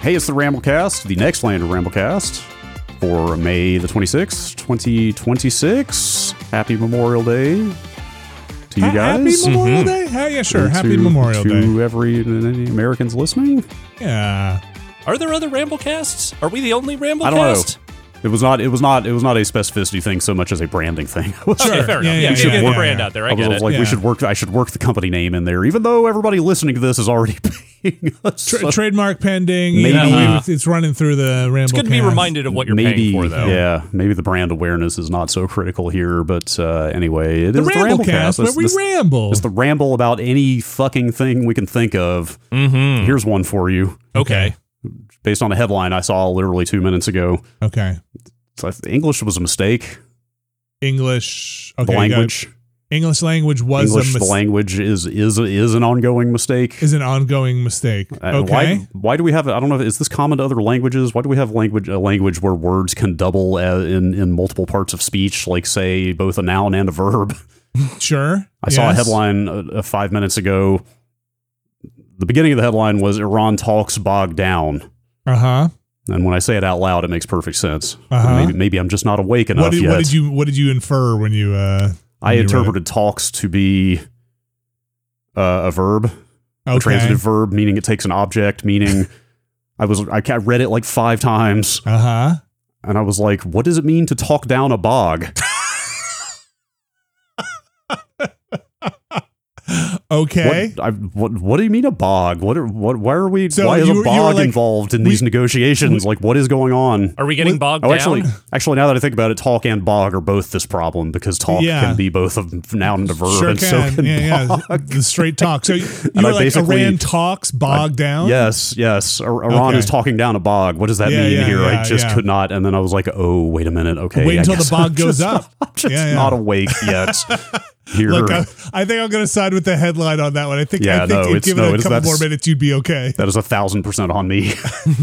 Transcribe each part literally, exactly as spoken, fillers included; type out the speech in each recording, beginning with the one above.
Hey, it's the Ramblecast, the next Land of Ramblecast for May the twenty-sixth, twenty twenty-six. Happy Memorial Day to you guys. Happy Memorial mm-hmm. Day? Hell yeah, sure. And Happy to, Memorial to Day. To every any Americans listening. Yeah. Are there other Ramblecasts? Are we the only Ramblecast? I don't know. It was not. It was not. It was not a specificity thing so much as a branding thing. Okay, fair enough. Yeah, Yeah, yeah, you should yeah, get yeah, the brand yeah. out there. I, I get was it. like, Yeah. we should work. I should work the company name in there, even though everybody listening to this is already paying us. Tra- So trademark pending. Maybe- You know, Uh-huh. it's, it's running through the Ramble. It's good to be reminded of what you're maybe, paying for, though. yeah, maybe the brand awareness is not so critical here. But uh, anyway, it The is the Ramblecast, Ramblecast. where It's we this- ramble. It's the ramble about any fucking thing we can think of. Mm-hmm. Here's one for you, Okay. based on a headline I saw literally two minutes ago. Okay. So I th- English was a mistake. English. Okay, the you got it. language, English language was English, a mis- the language is is is an ongoing mistake. is an ongoing mistake. Uh, Okay. Why, why do we have? I don't know. Is this common to other languages? Why do we have language a language where words can double uh, in in multiple parts of speech, like say both a noun and a verb? Sure. I saw a Yes. headline uh, uh, five minutes ago. The beginning of the headline was Iran talks bogged down, Uh huh. and when I say it out loud, it makes perfect sense. Uh-huh. Maybe, maybe I'm just not awake enough What did, yet. what did you What did you infer when you? Uh, I when you read it? interpreted talks to be uh, a verb. A Okay. transitive verb, meaning it takes an object, meaning I was I ca- read it like five times, Uh huh. and I was like, what does it mean to talk down a bog? Okay. What, I, what what do you mean a bog? What are, what why are we So why is you a were- you were bog like- involved in we- these negotiations? Like, what is going on? Are we getting What- bogged Oh, down? actually, actually, now that I think about it, talk and bog are both this problem because talk Yeah. can be both a noun and a verb, Sure and can. so can yeah, bog. yeah. The straight talk. So you, you And I were like basically- Iran talks bogged down. Yes, yes. Ir- Iran Okay. is talking down a bog. What does that Yeah, mean yeah, here? yeah, I just yeah. could not. And then I was like, oh, wait a minute. Okay. Wait I until the guess bog I'm goes just up. Not, I'm just Yeah, yeah. not awake yet. Here. Look, I, I think I'm going to side with the headline on that one. I think, Yeah, I think no, if it's- given no, a it's- couple that's- more minutes, you'd be okay. that is a thousand percent on me.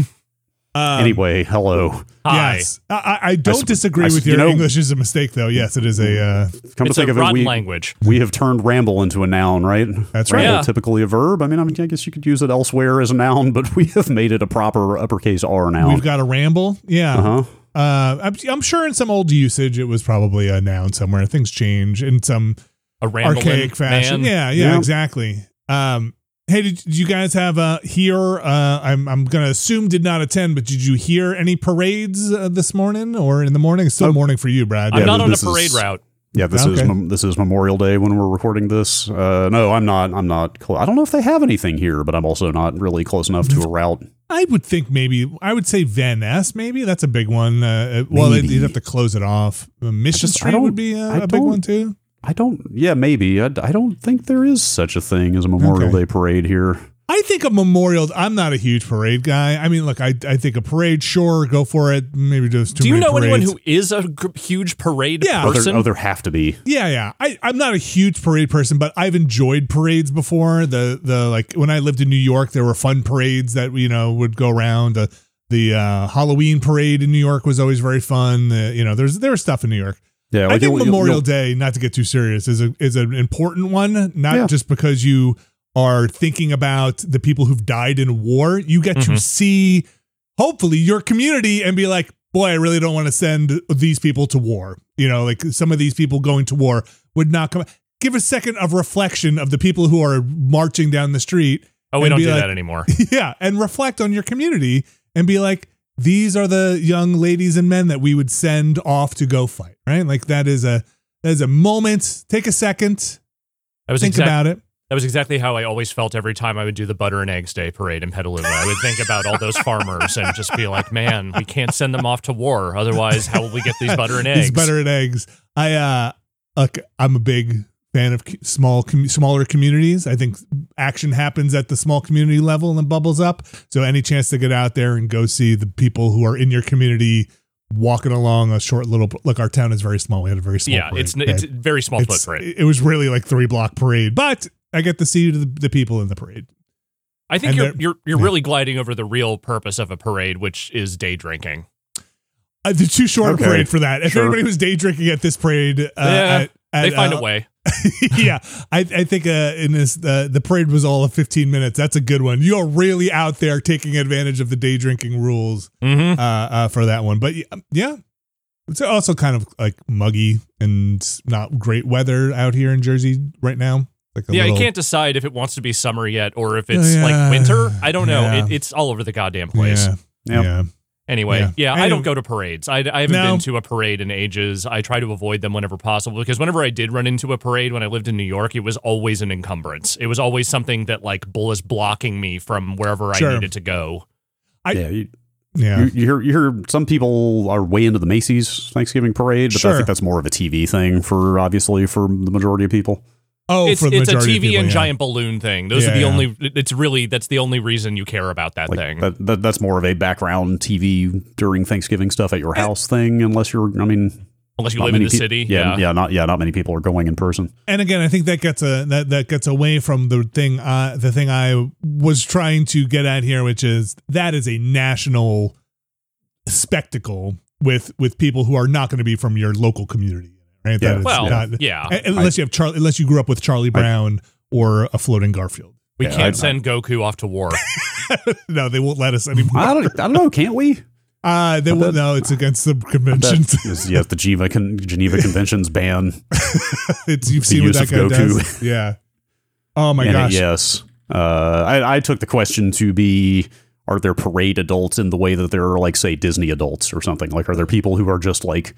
Um, Anyway, hello. Hi. Yes. I, I I don't sup- disagree I s- with you your know- English is a mistake, though. Yes, it is a. Uh, Come It's to think a of it, rotten we, language. we have turned ramble into a noun, right? That's Ramble right. Yeah. typically a verb. I mean, I mean, I guess you could use it elsewhere as a noun, but we have made it a proper uppercase R noun. We've got a ramble. Yeah. uh-huh. Uh, I'm, I'm sure in some old usage it was probably a noun somewhere. Things change in some A rambling archaic fashion. man. Yeah, yeah, Yeah. exactly. Um, hey, did, did you guys have uh hear? Uh, I'm I'm gonna assume did not attend, but did you hear any parades uh, this morning or in the morning? It's still Oh. morning for you, Brad. I'm Yeah, not on a this is- parade route. Yeah, this is Okay. mem- this is Memorial Day when we're recording this. Uh, no, I'm not. I'm not. Cl- I don't know if they have anything here, but I'm also not really close enough to a route. I would think maybe I would say Van Ness. Maybe that's a big one. Uh, well, Maybe. you'd have to close it off. Uh, Mission just- I Street don't- would be I a, a big don't- one too. I don't. Yeah, maybe. I, I don't think there is such a thing as a Memorial Okay. Day parade here. I think a memorial. I'm not a huge parade guy. I mean, look, I I think a parade, sure, go for it. Maybe just too Do you many know anyone parades. who is a gr- huge parade Yeah. Oh, there, person? oh, there have to be. Yeah, yeah. I, I'm not a huge parade person, but I've enjoyed parades before. The the like when I lived in New York, there were fun parades that you know would go around. The the uh, Halloween parade in New York was always very fun. The, you know, there's there was stuff in New York. Yeah, I think you'll- you'll- Memorial you'll- Day, not to get too serious, is a is an important one. Not Yeah. just because you are thinking about the people who've died in war. You get to Mhm. see, hopefully, your community and be like, boy, I really don't want to send these people to war. You know, like some of these people going to war would not come. Give a second of reflection of the people who are marching down the street. oh, we and don't be do like- that anymore. Yeah, and reflect on your community and be like, these are the young ladies and men that we would send off to go fight. Right, like that is a that is a moment. Take a second, That was think exact- about it. That was exactly how I always felt every time I would do the Butter and Eggs Day parade in Petaluma. I would think about all those farmers and just be like, man, we can't send them off to war. Otherwise, how will we get these butter and eggs? These butter and eggs. I uh, look, I'm a big fan of c- small, com- smaller communities. I think action happens at the small community level and then bubbles up. So any chance to get out there and go see the people who are in your community walking along a short little. Look, our town is very small. We had a very small. Yeah, parade, it's okay? it's a very small It's- footprint. It was really like three block parade, but I get to see the, the people in the parade. I think and you're they're- you're you're yeah. really gliding over the real purpose of a parade, which is day drinking. Uh, the too short Okay. a parade for that. If Sure. anybody was day drinking at this parade, uh, Yeah, at, at, They find uh, a way. yeah, I, I think uh, in this uh, the parade was all of fifteen minutes. That's a good one. You're really out there taking advantage of the day drinking rules Mm-hmm. uh, uh, for that one. But yeah, it's also kind of like muggy and not great weather out here in Jersey right now. Like a Yeah, little, you can't decide if it wants to be summer yet or if it's Yeah. like winter. I don't know. Yeah. It, it's all over the goddamn place. Yeah, Yep. yeah. Anyway, Yeah. yeah, I Anyway. don't go to parades. I, I haven't No. been to a parade in ages. I try to avoid them whenever possible because whenever I did run into a parade when I lived in New York, it was always an encumbrance. It was always something that like was blocking me from wherever Sure. I needed to go. I- yeah, you, Yeah. you, you hear you hear some people are way into the Macy's Thanksgiving parade, but I Sure. think that's more of a T V thing for obviously for the majority of people. Oh, it's for the it's a majority T of V people, and yeah. giant balloon thing. Those Yeah, are the yeah. only. It's really that's the only reason you care about that Like thing. that, that that's more of a background T V during Thanksgiving stuff at your house thing, unless you're. I mean, Unless you not live in many the peop- city. Yeah, Yeah. yeah, not yeah, not many people are going in person. And again, I think that gets a that that gets away from the thing uh the thing I was trying to get at here, which is that is a national spectacle with with people who are not going to be from your local community, right? Yeah. That is Well, not- yeah. uh, unless you have Charlie, unless you grew up with Charlie Brown or a floating Garfield. We Yeah, can't I- send Goku off to war. No, they won't let us anymore. I don't, I don't know. Can't we? Uh, they won't. No, it's against the conventions. Yes, yes, the Geneva Con- Geneva Conventions ban. It's you've the seen what use that of guy Goku. does. Yeah. Oh my And, gosh. yes. Uh, I, I took the question to be: are there parade adults in the way that there are, like, say, Disney adults or something? Like, are there people who are just like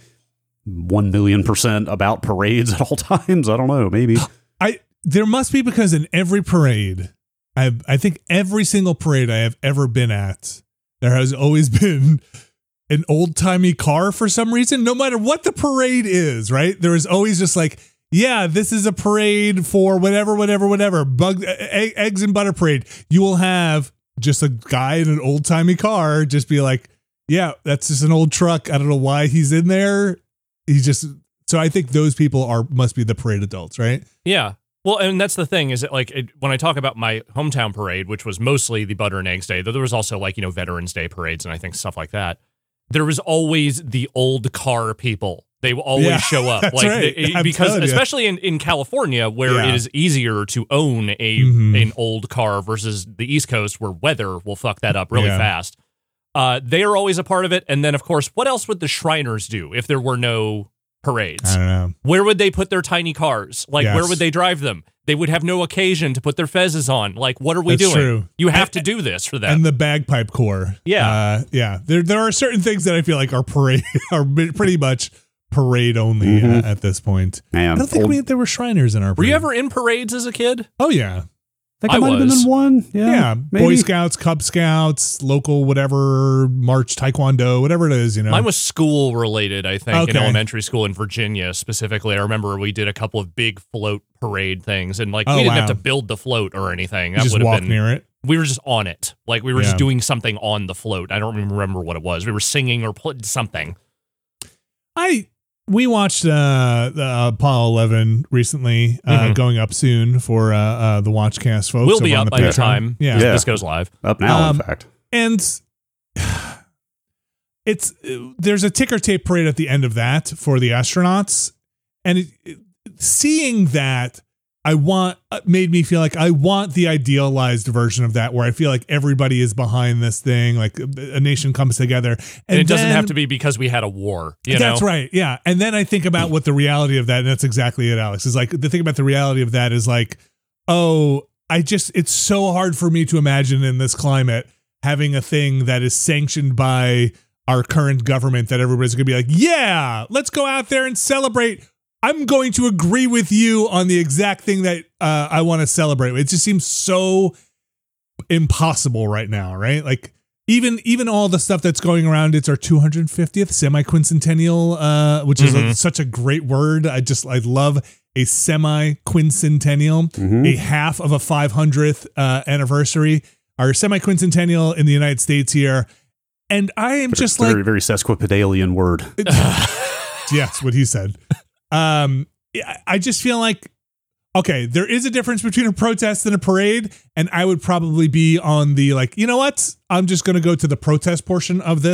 one million percent about parades at all times? I don't know. Maybe. I there must be, because in every parade, I I think every single parade I have ever been at, there has always been an old timey car for some reason. No matter what the parade is, right? There is always just like, yeah, this is a parade for whatever, whatever, whatever. Bug egg, eggs and butter parade. You will have just a guy in an old timey car just be like, yeah, that's just an old truck. I don't know why he's in there. He's just so I think those people are must be the parade adults, right? Yeah. Well, and that's the thing is that, like, it, when I talk about my hometown parade, which was mostly the Butter and Eggs Day, though there was also, like, you know, Veterans Day parades and I think stuff like that, there was always the old car people. They will always Yeah, show up. that's like right. they- I'm because, telling you. especially in, in California, where Yeah. it is easier to own a Mhm. an old car versus the East Coast, where weather will fuck that up really Yeah. fast. Uh, they are always a part of it. And then, of course, what else would the Shriners do if there were no parades? I don't know. Where would they put their tiny cars? Like, Yes. where would they drive them? They would have no occasion to put their fezzes on. Like, what are we That's doing? true. You have to do this for them. And the bagpipe corps. Yeah. Uh, yeah. There there are certain things that I feel like are parade are pretty much parade only Mhm. uh, at this point. Man, I don't think old- we there were Shriners in our Were parade. you ever in parades as a kid? Oh yeah. I think I, I might have been was. in one. Yeah, Yeah. maybe. Boy Scouts, Cub Scouts, local whatever, March, Taekwondo, whatever it is, you know. Mine was school related, I think, in Okay. elementary school in Virginia specifically. I remember we did a couple of big float parade things, and like Oh, we didn't have wow. to build the float or anything. You That just would have walk been near it. we were just on it. Like we were Yeah. just doing something on the float. I don't even remember what it was. We were singing or pl- something. I we watched uh, the Apollo eleven recently, uh, Mhm. going up soon for uh, uh, the Watchcast folks. We'll be over on up the by the Patreon. time Yeah. Yeah. this goes live. Up now, Um, in fact. And it's there's a ticker tape parade at the end of that for the astronauts, and it, it- seeing that I want uh, made me feel like I want the idealized version of that, where I feel like everybody is behind this thing, like a nation comes together, and, And, it doesn't then- have to be because we had a war. You that's know? right. Yeah. And then I think about what the reality of that, and that's exactly it, Alex. Is like the thing about the reality of that is like, oh, I just it's so hard for me to imagine in this climate having a thing that is sanctioned by our current government that everybody's gonna be like, yeah, let's go out there and celebrate. I'm going to agree with you on the exact thing that uh, I want to celebrate. It just seems so impossible right now, right? Like even even all the stuff that's going around. It's our two hundred fiftieth semi-quincentennial, uh, which is a, Mhm. such a great word. I just I love a semi-quincentennial, Mhm. a half of a five hundredth uh, anniversary. Our semi-quincentennial in the United States here, and I am just very, like, very sesquipedalian word. yes, what he said. Um, I- I just feel like, okay, there is a difference between a protest and a parade, and I would probably be on the like, you know what? I'm just going to go to the protest portion of this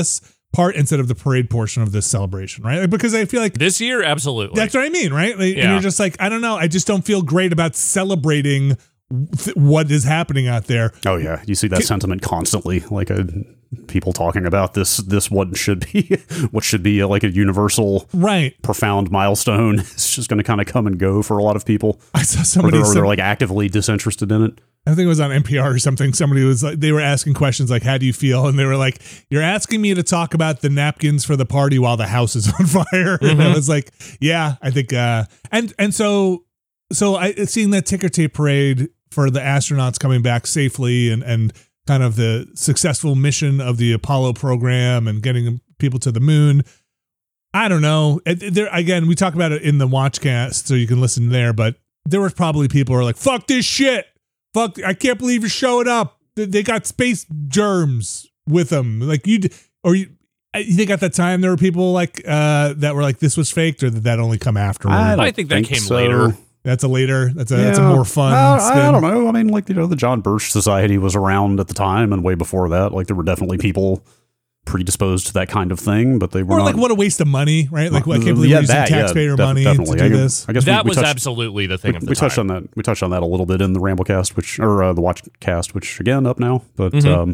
part instead of the parade portion of this celebration, right? Like, because I feel like This year, absolutely. that's what I mean, right? Like, Yeah. And you're just like, I don't know. I just don't feel great about celebrating th- what is happening out there. Oh yeah, you see that Can- sentiment constantly, like a, people talking about this. This what should be, what should be a, like a universal, Right. profound milestone. It's just going to kind of come and go for a lot of people, I saw or somebody, they're, or some- they're like actively disinterested in it. I think it was on N P R or something. Somebody was like, they were asking questions like, how do you feel? And they were like, you're asking me to talk about the napkins for the party while the house is on fire. Mm-hmm. And I was like, yeah, I think, uh, and, and so, so I seeing that ticker tape parade for the astronauts coming back safely and, and kind of the successful mission of the Apollo program and getting people to the moon. I don't know. It, there, again, we talk about it in the Watchcast, so you can listen there, but there were probably people who are like, fuck this shit. Fuck, I can't believe you're showing up. They- They got space germs with them. Like you, d- or you, you think at that time there were people like uh, that were like, this was faked, or did that only come afterward? I don't I think that came so. later. That's a later, that's a, that's a Yeah. more fun. Well, I, I spin. don't know. I mean, like, you know, the John Birch Society was around at the time, and way before that, like, there were definitely people predisposed to that kind of thing, but they were Or not. like, what a waste of money, right? Like, I can't believe Yeah, we're using that, yeah, taxpayer def- money definitely. to do I, this. I guess That we, we was touched, absolutely the thing we, of the we touched time. on that. We touched on that a little bit in the Ramblecast, which or uh, the Watchcast, which again up now, but Mhm. um,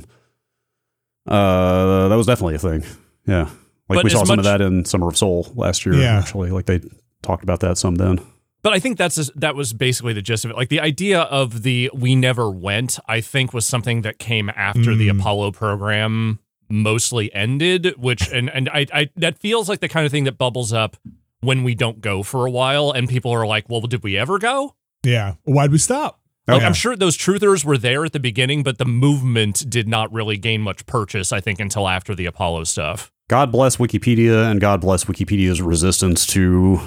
uh, that was definitely a thing. Yeah, like But we saw as some of much- that in Summer of Soul last year. Yeah. Actually, like they talked about that some then. But I think that's that was basically the gist of it. Like the idea of the we never went, I think, was something that came after the Mm. Apollo program mostly ended, which and and I, I that feels like the kind of thing that bubbles up when we don't go for a while, and people are like, "Well, did we ever go?" Yeah. Why'd we stop? Like, Yeah. I'm sure those truthers were there at the beginning, but the movement did not really gain much purchase, I think, until after the Apollo stuff. God bless Wikipedia, and God bless Wikipedia's resistance to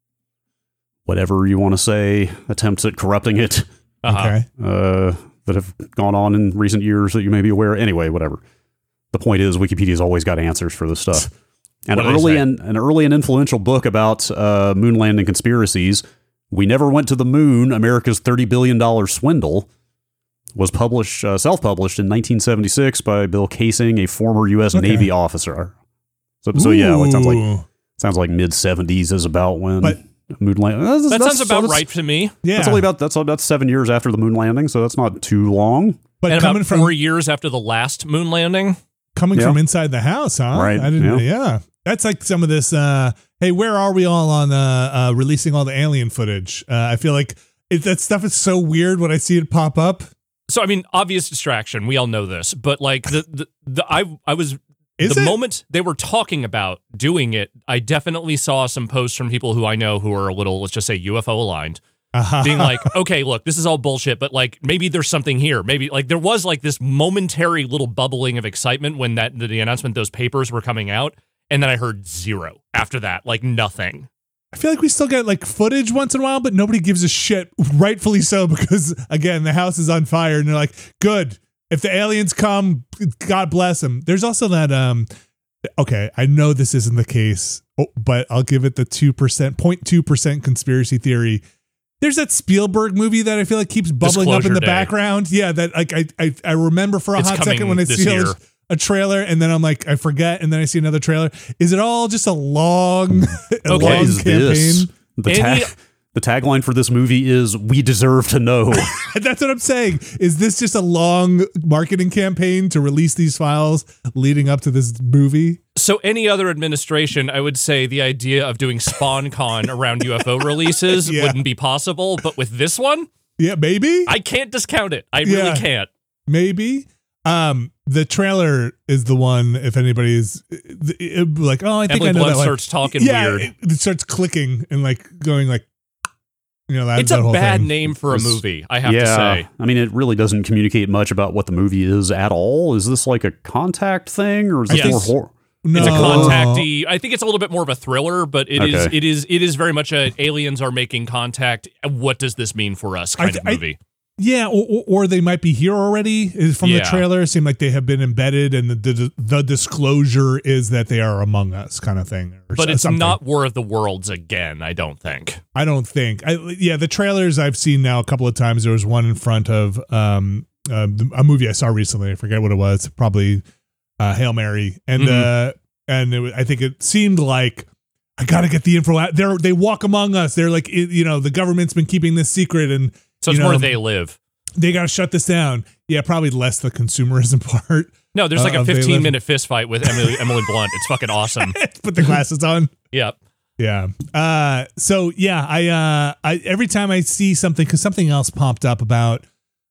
whatever you want to say, attempts at corrupting it Uh-huh. Okay. uh, that have gone on in recent years that you may be aware. Anyway, whatever. The point is, Wikipedia's always got answers for this stuff. And What do they early say? and an early and influential book about uh, moon landing conspiracies, "We Never Went to the Moon: America's thirty billion dollars Swindle," was published, uh, self-published in nineteen seventy-six by Bill Casing, a former U S Okay. Navy officer. So, so yeah, it sounds like Ooh. sounds like mid seventies is about when But- moon landing. That's, That that's- sounds so about that's- right to me. Yeah. That's only about that's about seven years after the moon landing, so that's not too long. but And coming about from four years after the last moon landing. coming Yeah. from inside the house, huh? Right, I didn't. yeah. Yeah. That's like some of this. Uh, hey, where are we all on uh, uh, releasing all the alien footage? Uh, I feel like it, that stuff is so weird when I see it pop up. So I mean, obvious distraction. We all know this, but like the the, the I I was Is the it? moment they were talking about doing it, I definitely saw some posts from people who I know who are a little, let's just say, U F O aligned, Uh-huh. being like, okay, look, this is all bullshit, but like maybe there's something here. Maybe like there was like this momentary little bubbling of excitement when that the announcement those papers were coming out, and then I heard zero after that, like nothing. I feel like we still get like footage once in a while, but nobody gives a shit. Rightfully so, because again, the house is on fire, and they're like, "Good. If the aliens come, God bless them." There's also that. Um, okay, I know this isn't the case, oh, but I'll give it the two percent, point two percent conspiracy theory. There's that Spielberg movie that I feel like keeps bubbling up in Disclosure the Day. background. Yeah, that like I I, I remember for a It's hot coming second when I this see a, year. a trailer, and then I'm like, I forget, and then I see another trailer. Is it all just a long, a Okay. What long is campaign? this? The, Any- tag, the tagline for this movie is "We deserve to know." That's what I'm saying. Is this just a long marketing campaign to release these files leading up to this movie? So any other administration, I would say the idea of doing SpawnCon around U F O releases Yeah. wouldn't be possible, but with this one, Yeah, maybe. I can't discount it. I Yeah. really can't. Maybe. Um, the trailer is the one. If anybody's it, it, like, oh, I think Emily I know Blunt that one. starts talking yeah, weird. It, it starts clicking and like going like, you know, that, It's that a whole bad thing. name for a It's- movie, I have yeah, to say. I mean, it really doesn't communicate much about what the movie is at all. Is this like a contact thing, or is it Yes. more horror? No, It's a contactee. I think it's a little bit more of a thriller, but it is Okay. it is it is very much a aliens are making contact. What does this mean for us kind I- of I- movie? Yeah, or, or, or they might be here already. From the Yeah. trailer, it seemed like they have been embedded, and the, the the disclosure is that they are among us, kind of thing. Or But so- it's something. not War of the Worlds again, I don't think. I don't think. I, yeah, the trailers I've seen now a couple of times. There was one in front of um uh, a movie I saw recently. I forget what it was. Probably uh, Hail Mary, and Mhm. uh, and it, was- I think it seemed like I got to get the info out. They they walk among us. They're like, it, you know, the government's been keeping this secret, and So it's you more know, they live. They got to shut this down. Yeah, probably less the consumerism part. No, there's like uh, a of they fifteen live. minute fist fight with Emily Emily Blunt. It's fucking awesome. Put the glasses on. Yep. Yeah. Uh. So yeah, I uh, I every time I see something, because something else popped up about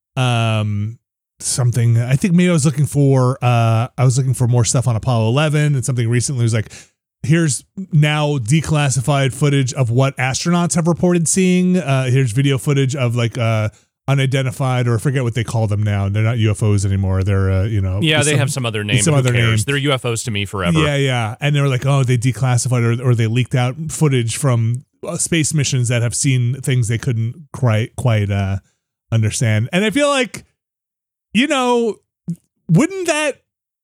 um something. I think maybe I was looking for uh I was looking for more stuff on Apollo eleven, and something recently was like, here's now declassified footage of what astronauts have reported seeing. Uh, here's video footage of like uh unidentified, or I forget what they call them now. They're not U F Os anymore. They're uh, you know Yeah, they some- have some other name. some Who other cares? name. They're U F Os to me forever. Yeah, yeah. And they were like, oh, they declassified or, or they leaked out footage from uh, space missions that have seen things they couldn't quite quite uh, understand. And I feel like, you know, wouldn't that,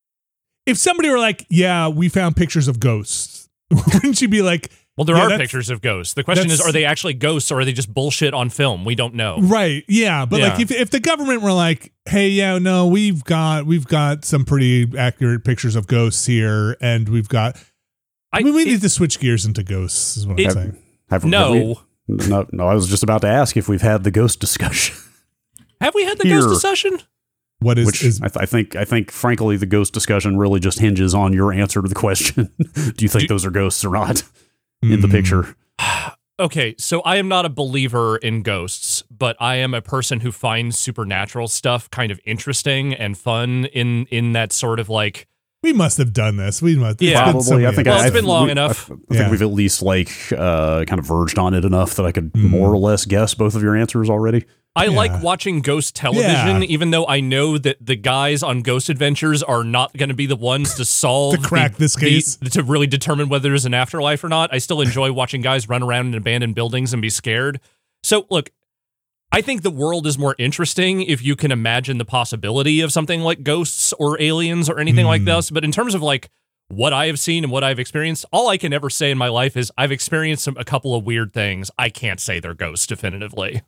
if somebody were like, yeah, we found pictures of ghosts, wouldn't you be like, Well, there yeah, are that's- pictures of ghosts. The question is, that's- are they actually ghosts or are they just bullshit on film? We don't know. right? Yeah, but like Yeah. if if the government were like, hey, yeah, no, we've got we've got some pretty accurate pictures of ghosts here, and we've got. I, I- mean, we it- need to switch gears into ghosts. Is what I'm It- saying. Have, No. have we- no, no. I was just about to ask if we've had the ghost discussion, Have we had the Here. ghost discussion? What is, which is I, th- I think, I think, frankly, the ghost discussion really just hinges on your answer to the question: do you think those are ghosts or not in the Hmm. picture? Okay, so I am not a believer in ghosts, but I am a person who finds supernatural stuff kind of interesting and fun in in that sort of like. we must have done this. We must. Yeah. been so Probably. I many think of Well, I, it's I've- been long we- enough. I, think Yeah. we've at least like uh, kind of verged on it enough that I could Mm. more or less guess both of your answers already. I Yeah. like watching ghost television, Yeah. even though I know that the guys on Ghost Adventures are not going to be the ones to solve To crack the- this the- case. to really determine whether there's an afterlife or not. I still enjoy watching guys run around in abandoned buildings and be scared. So, look, I think the world is more interesting if you can imagine the possibility of something like ghosts or aliens or anything like Hmm. this. But in terms of like what I have seen and what I've experienced, all I can ever say in my life is I've experienced some, a couple of weird things. I can't say they're ghosts definitively.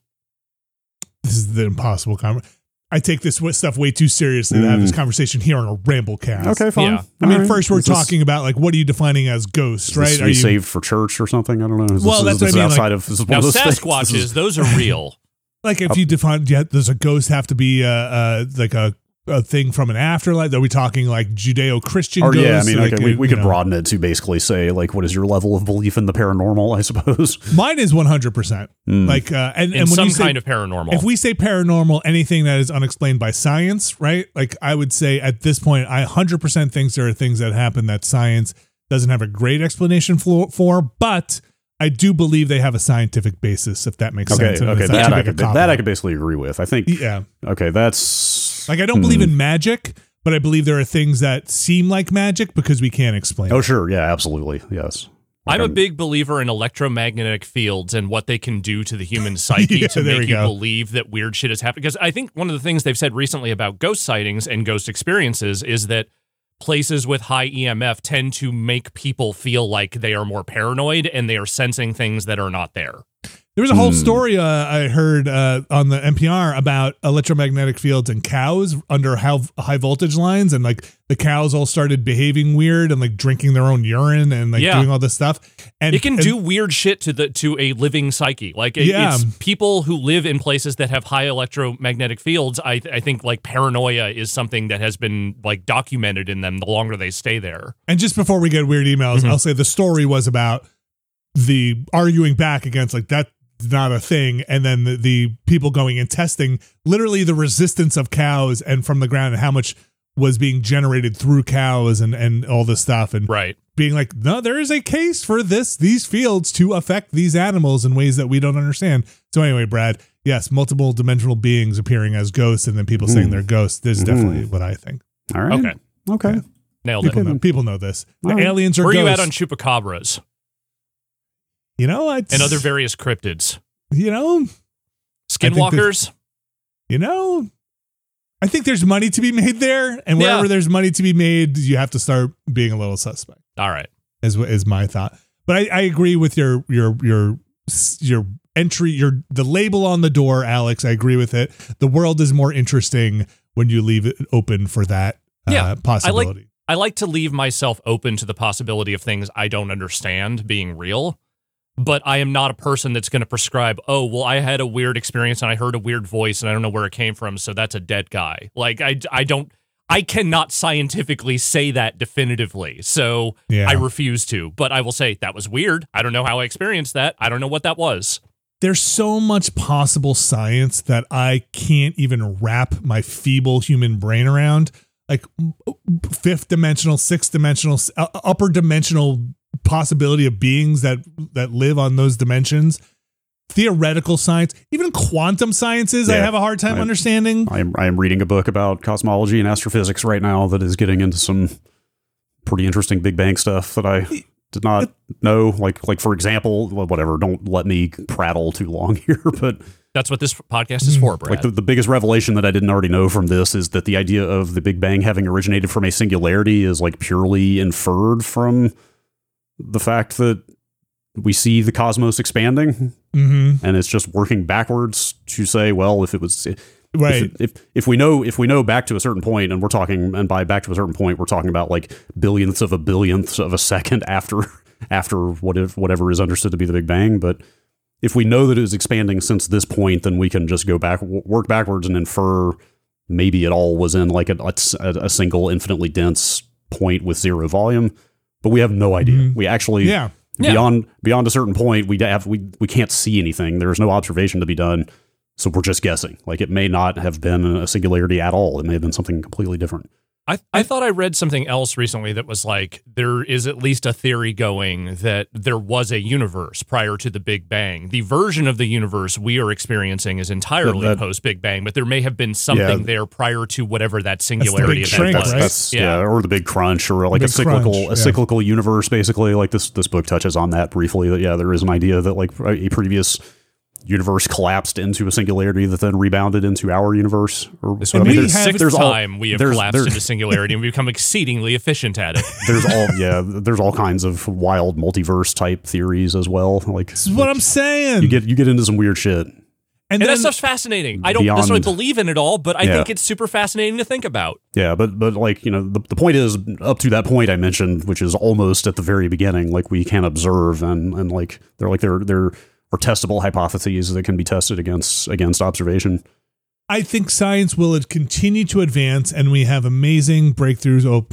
This is the impossible conversation. I take this w- stuff way too seriously to have this conversation here on a Ramblecast. Okay, fine. Yeah. I mean, All right. first we're Is this- talking about like, what are you defining as ghosts, is right? this Are be you saved for church or something? I don't know. Is Well, this, that's is what I this mean, outside like- of this is one Now, of those things? This Sasquatches, is- those are real. like if you define? Yeah, does a ghost have to be uh, uh like a a thing from an afterlife? Are we talking like Judeo-Christian Or ghosts? yeah, I mean, like, okay, we, uh, we you could know. broaden it to basically say, like, what is your level of belief in the paranormal? I suppose. Mine is one hundred percent. Mm. Like, uh, and, In and when some you say, kind of paranormal. if we say paranormal, anything that is unexplained by science, right? Like I would say at this point, I one hundred percent think there are things that happen that science doesn't have a great explanation for, for but I do believe they have a scientific basis, if that makes Okay, sense. And okay, it's not that too I big a could that cop-out. I could basically agree with. I think. Yeah. Okay, that's Like I don't believe Hmm. in magic, but I believe there are things that seem like magic because we can't explain Oh, it. sure, yeah, absolutely, yes. I'm a Okay. big believer in electromagnetic fields and what they can do to the human psyche Yeah, to there we make you go. believe that weird shit is happening. Because I think one of the things they've said recently about ghost sightings and ghost experiences is that places with high E M F tend to make people feel like they are more paranoid and they are sensing things that are not there. There was a whole Hmm. story uh, I heard uh, on the N P R about electromagnetic fields and cows under how high voltage lines, and like the cows all started behaving weird and like drinking their own urine and like Yeah. doing all this stuff. And It can and- do weird shit to the to a living psyche. Like it, Yeah. it's people who live in places that have high electromagnetic fields. I I think like paranoia is something that has been like documented in them the longer they stay there. And just before we get weird emails, Mhm. I'll say the story was about the arguing back against like that's not a thing, and then the, the people going and testing literally the resistance of cows and from the ground and how much was being generated through cows and and all this stuff, and Right. being like, no, there is a case for this these fields to affect these animals in ways that we don't understand. So anyway, Brad, yes, multiple dimensional beings appearing as ghosts, and then people saying Mm. they're ghosts. This is Mm. definitely what I think. All right. Okay. Okay. Yeah. Nailed People it. know, people know this. The All right. aliens are Where are you ghosts. at on chupacabras You know, I and other various cryptids? you know, Skinwalkers? you know, I think there's money to be made there, and wherever Yeah. there's money to be made, you have to start being a little suspect. All right. Is is my thought. But I, I agree with your your your your entry, your the label on the door, Alex. I agree with it. The world is more interesting when you leave it open for that uh, Yeah, possibility. I I like to leave myself open to the possibility of things I don't understand being real. But I am not a person that's going to prescribe, oh, well, I had a weird experience and I heard a weird voice and I don't know where it came from, so that's a dead guy. Like, I, I don't, I cannot scientifically say that definitively, so Yeah. I refuse to. But I will say, that was weird. I don't know how I experienced that. I don't know what that was. There's so much possible science that I can't even wrap my feeble human brain around. Like fifth dimensional, sixth dimensional, uh, upper dimensional possibility of beings that that live on those dimensions, theoretical science, even quantum sciences. Yeah, I have a hard time I, understanding. I am I am reading a book about cosmology and astrophysics right now that is getting into some pretty interesting Big Bang stuff that I did not know. Like like for example, well, whatever. Don't let me prattle too long here, but That's what this podcast is for, Brad. like the, the biggest revelation that I didn't already know from this is that the idea of the Big Bang having originated from a singularity is like purely inferred from the fact that we see the cosmos expanding, Mm-hmm. and it's just working backwards to say, well, if it was Right. if, if if we know if we know back to a certain point, and we're talking, and by back to a certain point, we're talking about like billionths of a billionth of a second after after what if, whatever is understood to be the Big Bang. But if we know that it is expanding since this point, then we can just go back, work backwards, and infer maybe it all was in like a, a, a single infinitely dense point with zero volume. But we have no idea. Mhm. We actually, Yeah. beyond beyond a certain point, we have we we can't see anything. There's no observation to be done, so we're just guessing. Like it may not have been a singularity at all. It may have been something completely different. I, I thought I read something else recently that was like, there is at least a theory going that there was a universe prior to the Big Bang. The version of the universe we are experiencing is entirely That- post-Big Bang, but there may have been something Yeah. there prior to whatever that singularity big event shrink, was. right? That's, Yeah. yeah. or the Big Crunch, or like Big a cyclical, Crunch, a yeah. cyclical universe. Basically, like this this book touches on that briefly. That yeah, there is an idea that like a previous universe collapsed into a singularity that then rebounded into our universe. Or This I would And be we the have- sixth there's all- time we have there's- collapsed there's- into singularity, and we've become exceedingly efficient at it. there's all yeah, there's all kinds of wild multiverse type theories as well. Like This is what I'm saying. you get you get into some weird shit. and And then, that stuff's fascinating. I don't Beyond- necessarily believe in it all, but I Yeah. think it's super fascinating to think about. Yeah, but but like, you know, the, the point is up to that point I mentioned, which is almost at the very beginning, like we can observe and and like they're like they're they're are testable hypotheses that can be tested against against observation. I think science will continue to advance, and we have amazing breakthroughs. Oh,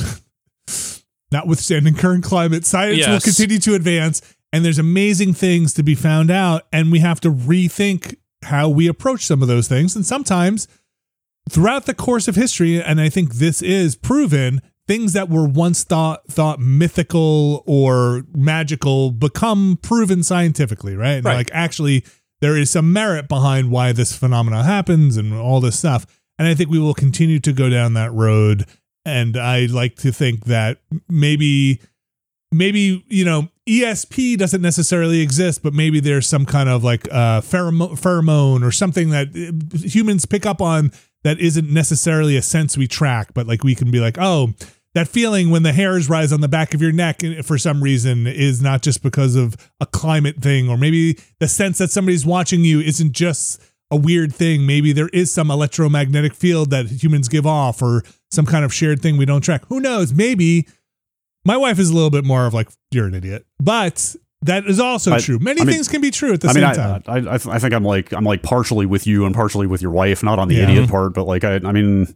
notwithstanding current climate, science will Yes. continue to advance, and there's amazing things to be found out, and we have to rethink how we approach some of those things. And sometimes throughout the course of history, and I think this is proven, things that were once thought thought mythical or magical become proven scientifically, right? And Right. like actually there is some merit behind why this phenomenon happens and all this stuff. And I think we will continue to go down that road. And I like to think that maybe maybe, you know, E S P doesn't necessarily exist, but maybe there's some kind of like uh, pheromone, pheromone or something that uh, humans pick up on that isn't necessarily a sense we track, but like we can be like, oh, that feeling when the hairs rise on the back of your neck for some reason is not just because of a climate thing, or maybe the sense that somebody's watching you isn't just a weird thing. Maybe there is some electromagnetic field that humans give off, or some kind of shared thing we don't track. Who knows? Maybe my wife is a little bit more of like, you're an idiot, but that is also I- true. Many I mean- things can be true at the I same mean, I, time. I, I, I think I'm like I'm like partially with you and partially with your wife, not on the Yeah. idiot part, but like I, I mean,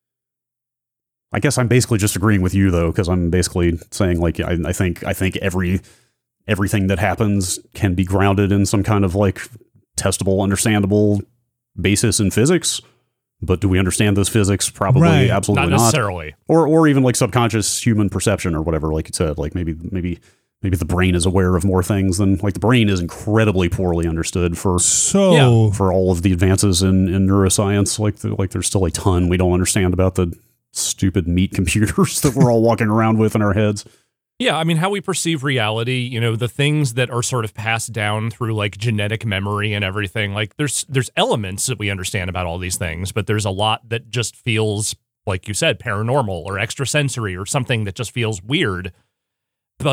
I guess I'm basically just agreeing with you though, because I'm basically saying like I, I think I think every everything that happens can be grounded in some kind of like testable, understandable basis in physics. But do we understand those physics? Probably, Right. absolutely Not not. necessarily. Or or even like subconscious human perception or whatever, like you said, like maybe maybe maybe the brain is aware of more things than like the brain is incredibly poorly understood for So for all of the advances in, in neuroscience. Like the, like there's still a ton we don't understand about the stupid meat computers that we're all walking around with in our heads. Yeah, I mean, how we perceive reality, you know, the things that are sort of passed down through like genetic memory and everything, like there's there's elements that we understand about all these things, but there's a lot that just feels, like you said, paranormal or extrasensory or something that just feels weird. But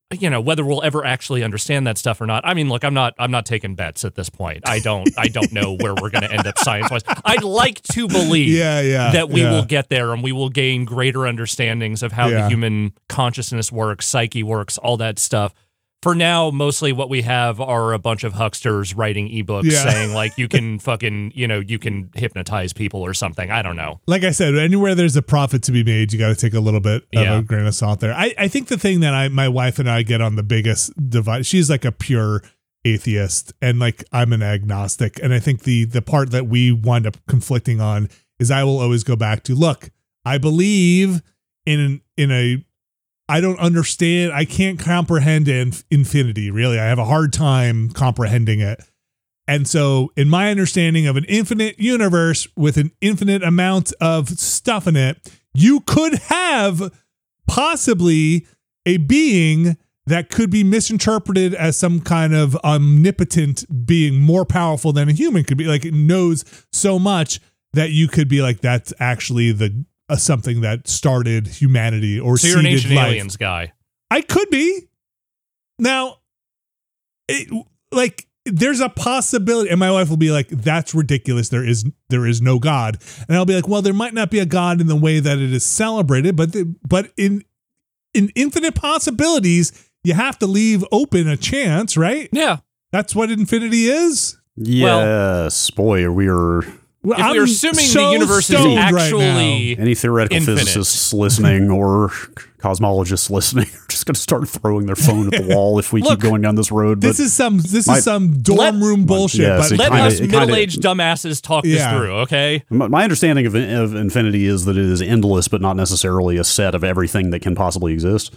you know, whether we'll ever actually understand that stuff or not. I mean, look, I'm not I'm not taking bets at this point. I don't I don't know where we're going to end up science-wise. I'd like to believe yeah, yeah, that we yeah. will get there and we will gain greater understandings of how Yeah. the human consciousness works, psyche works, all that stuff. For now, mostly what we have are a bunch of hucksters writing ebooks Yeah. saying like you can fucking, you know, you can hypnotize people or something. I don't know. Like I said, anywhere there's a profit to be made, you got to take a little bit of Yeah. a grain of salt there. I, I think the thing that I, my wife and I get on the biggest divide, she's like a pure atheist and like I'm an agnostic. And I think the, the part that we wind up conflicting on is I will always go back to, look, I believe in an, in a, I don't understand. I can't comprehend inf- infinity, really. I have a hard time comprehending it. And so in my understanding of an infinite universe with an infinite amount of stuff in it, you could have possibly a being that could be misinterpreted as some kind of omnipotent being, more powerful than a human could be. Like it knows so much that you could be like, that's actually the uh, something that started humanity or So you're an seeded Ancient life. Aliens guy. I could be. Now, it, like, there's a possibility, and my wife will be like, "That's ridiculous. There is there is no God," and I'll be like, "Well, there might not be a God in the way that it is celebrated, but the, but in in infinite possibilities, you have to leave open a chance, right? Yeah. That's what infinity is." Yes, boy, we are. Well, If I'm we're assuming so the universe is stoned right now. actually Any theoretical Infinite. physicists listening or cosmologists listening are just going to start throwing their phone at the wall if we Look, keep going down this road. But This is some this my- is some dorm Let- room bullshit. Yeah, but see, let kinda- us it kinda- middle-aged dumbasses talk Yeah. this through, okay? my my understanding of, of infinity is that it is endless, but not necessarily a set of everything that can possibly exist.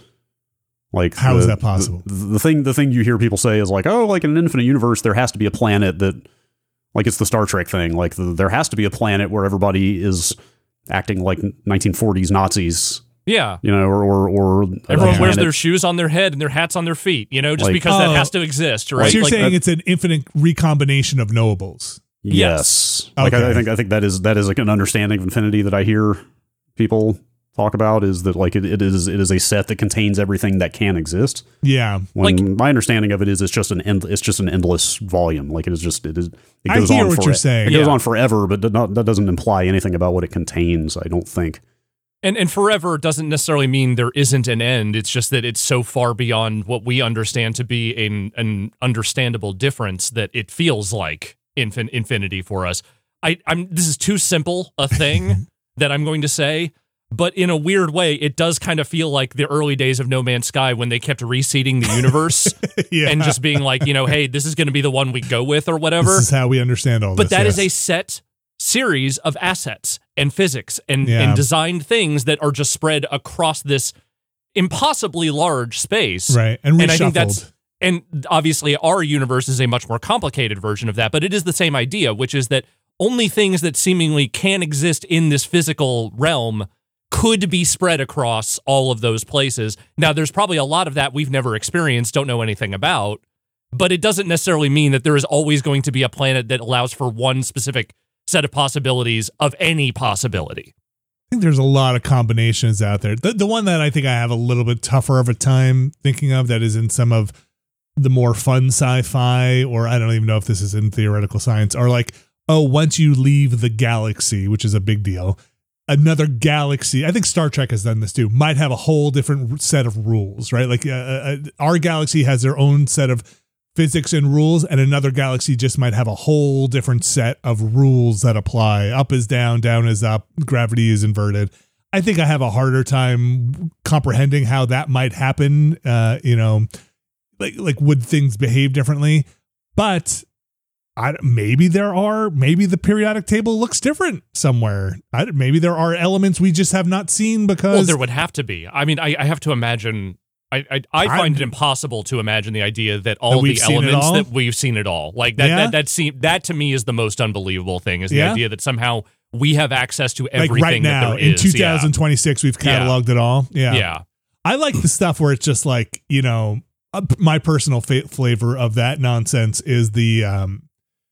Like, How the, is that possible? The, the thing, the thing you hear people say is like, oh, like in an infinite universe, there has to be a planet that, like, it's the Star Trek thing. Like, the, there has to be a planet where everybody is acting like nineteen forties Nazis, Yeah. you know, or or, or a Everyone wears planet- their shoes on their head and their hats on their feet, you know, just Like- because Oh. that has to exist, right? so you're Like, saying uh, it's an infinite recombination of knowables. Yes. Like Okay. I, I think I think that is that is like an understanding of infinity that I hear people talk about, is that like it, it is it is a set that contains everything that can exist. Yeah. When Like- my understanding of it is it's just an end, it's just an endless volume. Like it is just it is it I goes hear on what for you're saying. It goes Yeah. on forever, but that not, that doesn't imply anything about what it contains, I don't think. And and forever doesn't necessarily mean there isn't an end. It's just that it's so far beyond what we understand to be an an understandable difference that it feels like infin- infinity for us. I, I'm this is too simple a thing that I'm going to say, but in a weird way, it does kind of feel like the early days of No Man's Sky when they kept reseeding the universe Yeah. and just being like, you know, hey, this is going to be the one we go with or whatever. This is how we understand all But this. that is yes. a set series of assets and physics and, Yeah. and designed things that are just spread across this impossibly large space. right and reshuffled. And I think that's and obviously our universe is a much more complicated version of that, but it is the same idea, which is that only things that seemingly can exist in this physical realm could be spread across all of those places. Now, there's probably a lot of that we've never experienced, don't know anything about, but it doesn't necessarily mean that there is always going to be a planet that allows for one specific set of possibilities of any possibility. I think there's a lot of combinations out there. The, the one that I think I have a little bit tougher of a time thinking of that is in some of the more fun sci-fi, or I don't even know if this is in theoretical science, are like, oh, once you leave the galaxy, which is a big deal, another galaxy, I think Star Trek has done this too, might have a whole different set of rules, right? Like uh, uh, our galaxy has their own set of physics and rules, and another galaxy just might have a whole different set of rules that apply. Up is down, down is up, gravity is inverted. I think I have a harder time comprehending how that might happen. Uh, you know, like like would things behave differently? But I, maybe there are. Maybe the periodic table looks different somewhere. I, maybe there are elements we just have not seen because Well, there would have to be. I mean, I, I have to imagine. I I, I find I'm- it impossible to imagine the idea that all That the we've seen it elements all? that we've seen it all. Like that. Yeah? That that seem that to me is the most unbelievable thing. Is the Yeah? idea that somehow we have access to like everything right now that there in is. two thousand twenty-six we've Yeah. cataloged it all. Yeah. Yeah. yeah. I like the stuff where it's just like, you know, uh, my personal fa- flavor of that nonsense is the um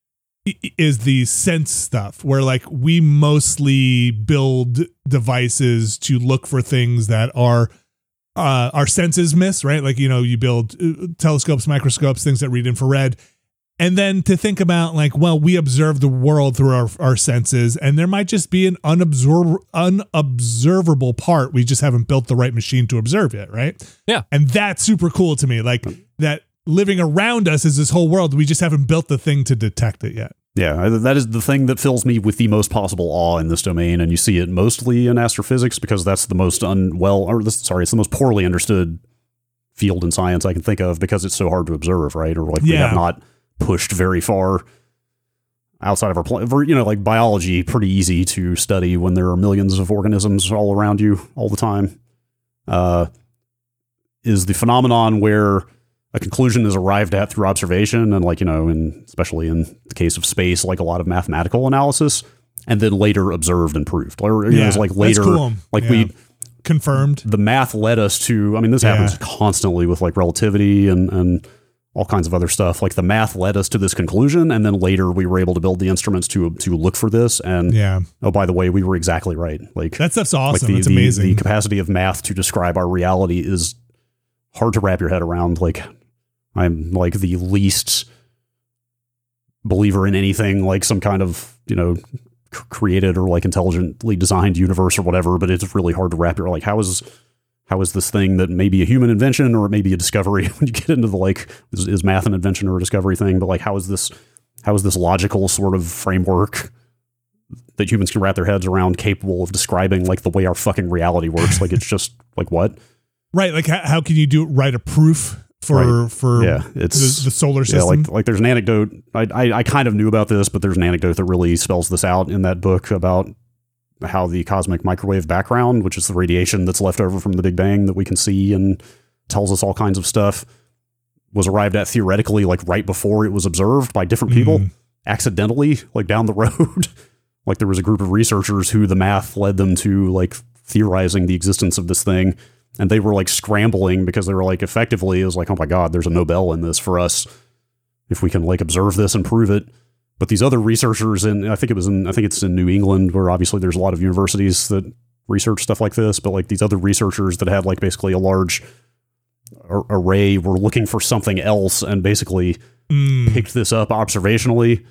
i- is the sense stuff where like we mostly build devices to look for things that are uh, our senses miss, right? Like, you know, you build uh, telescopes, microscopes, things that read infrared. And then to think about like, well, we observe the world through our, our senses, and there might just be an unobserv- unobservable part. We just haven't built the right machine to observe it, right? Yeah. And that's super cool to me. Like that living around us is this whole world. We just haven't built the thing to detect it yet. Yeah, that is the thing that fills me with the most possible awe in this domain, and you see it mostly in astrophysics because that's the most unwell, or this, sorry, it's the most poorly understood field in science I can think of because it's so hard to observe, right? Or like we Yeah. have not pushed very far outside of our planet. You know, like biology, pretty easy to study when there are millions of organisms all around you all the time. Uh, is the phenomenon where a conclusion is arrived at through observation, and like, you know, and especially in the case of space, like a lot of mathematical analysis, and then later observed and proved. Or you know, it's like later, cool. like Yeah. we confirmed. the math led us to, I mean, this Yeah. happens constantly with like relativity and, and all kinds of other stuff. Like the math led us to this conclusion, and then later we were able to build the instruments to to look for this. And Yeah. oh, by the way, we were exactly right. Like That stuff's like awesome. the, It's the, amazing. the capacity of math to describe our reality is hard to wrap your head around. Like I'm like the least believer in anything like some kind of, you know, c- created or like intelligently designed universe or whatever, but it's really hard to wrap your, like, how is, how is this thing that may be a human invention or it may be a discovery when you get into the, like, is, is math an invention or a discovery thing? But like, how is this, how is this logical sort of framework that humans can wrap their heads around capable of describing like the way our fucking reality works? Like, it's just like, what? Right. Like how, how can you do write a proof for, Right. for Yeah, it's the, the solar Yeah, system? like like there's an anecdote. I, I I kind of knew about this, but there's an anecdote that really spells this out in that book about how the cosmic microwave background, which is the radiation that's left over from the Big Bang that we can see and tells us all kinds of stuff, was arrived at theoretically like right before it was observed by different people Mhm. accidentally, like down the road. Like there was a group of researchers who the math led them to like theorizing the existence of this thing. And they were like scrambling because they were like, effectively, it was like, oh my God, there's a Nobel in this for us if we can like observe this and prove it. But these other researchers, and I think it was in, I think it's in New England, where obviously there's a lot of universities that research stuff like this. But like these other researchers that had like basically a large ar- array were looking for something else and basically Mm. picked this up observationally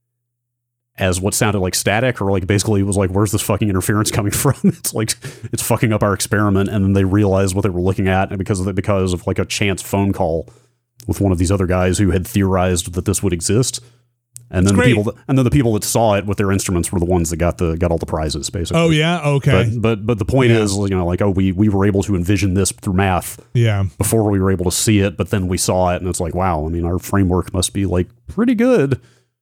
as what sounded like static, or like basically it was like, where's this fucking interference coming from? It's like, it's fucking up our experiment. And then they realized what they were looking at, and because of it, because of like a chance phone call with one of these other guys who had theorized that this would exist. And then the great. people that, and then the people that saw it with their instruments were the ones that got the got all the prizes, basically. Oh yeah. Okay. But but but the point Yeah. is, you know, like, oh, we we were able to envision this through math yeah. before we were able to see it, but then we saw it, and it's like, wow, I mean, our framework must be like pretty good.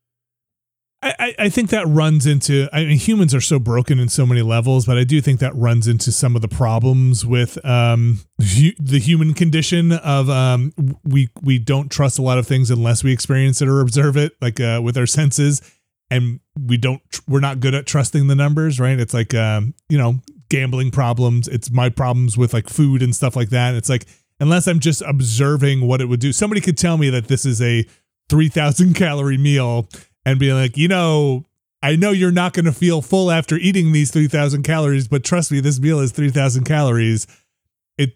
I, I- I think that runs into, I mean, humans are so broken in so many levels, but I do think that runs into some of the problems with um, hu- the human condition of um, we we don't trust a lot of things unless we experience it or observe it, like uh, with our senses, and we don't, we're not good at trusting the numbers, right? It's like, um, you know, gambling problems. It's my problems with like food and stuff like that. It's like, unless I'm just observing what it would do, somebody could tell me that this is a three thousand calorie meal and be like, you know, I know you're not going to feel full after eating these three thousand calories, but trust me, this meal is three thousand calories. It,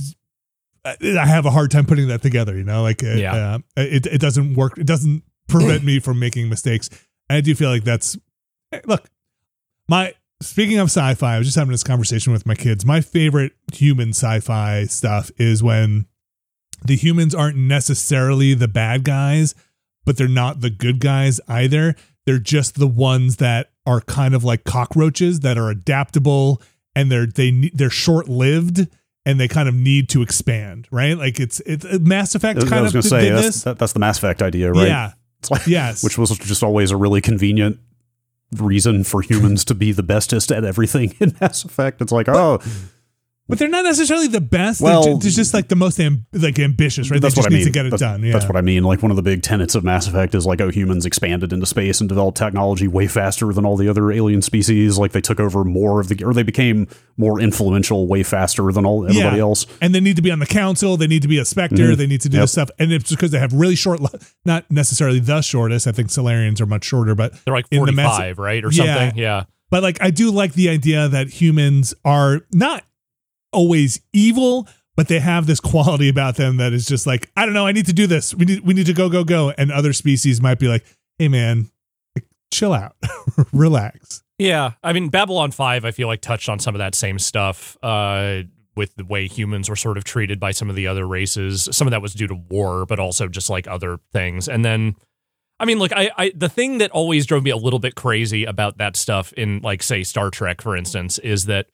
I have a hard time putting that together, you know, like, Yeah. uh, it, it doesn't work. It doesn't prevent me from making mistakes. And I do feel like that's, look, my, speaking of sci-fi, I was just having this conversation with my kids. My favorite human sci-fi stuff is when the humans aren't necessarily the bad guys, but they're not the good guys either. They're just the ones that are kind of like cockroaches that are adaptable, and they're they ne- they're short-lived, and they kind of need to expand, right? Like it's it's Mass Effect I kind was of going to say, did that's, this. that, that's the Mass Effect idea, right? Yeah. It's like, Yes. which was just always a really convenient reason for humans to be the bestest at everything in Mass Effect. It's like, oh, But they're not necessarily the best. Well, they're, ju- they're just like the most amb- like ambitious, right? They that's just what I need mean. to get it that's, done. Yeah. That's what I mean. Like one of the big tenets of Mass Effect is like, oh, humans expanded into space and developed technology way faster than all the other alien species. Like they took over more of the, or they became more influential way faster than all everybody Yeah. else. And they need to be on the council. They need to be a Spectre. Mhm. They need to do Yep. this stuff. And it's because they have really short, li- not necessarily the shortest. I think Solarians are much shorter, but They're like in the Mass- forty-five, right? Or Yeah. something. Yeah. But like, I do like the idea that humans are not always evil, but they have this quality about them that is just like, I don't know, I need to do this. We need we need to go, go, go. And other species might be like, hey man, like, chill out, relax. Yeah. I mean, Babylon five, I feel like touched on some of that same stuff uh, with the way humans were sort of treated by some of the other races. Some of that was due to war, but also just like other things. And then, I mean, look, I, I the thing that always drove me a little bit crazy about that stuff in, like, say, Star Trek, for instance, is that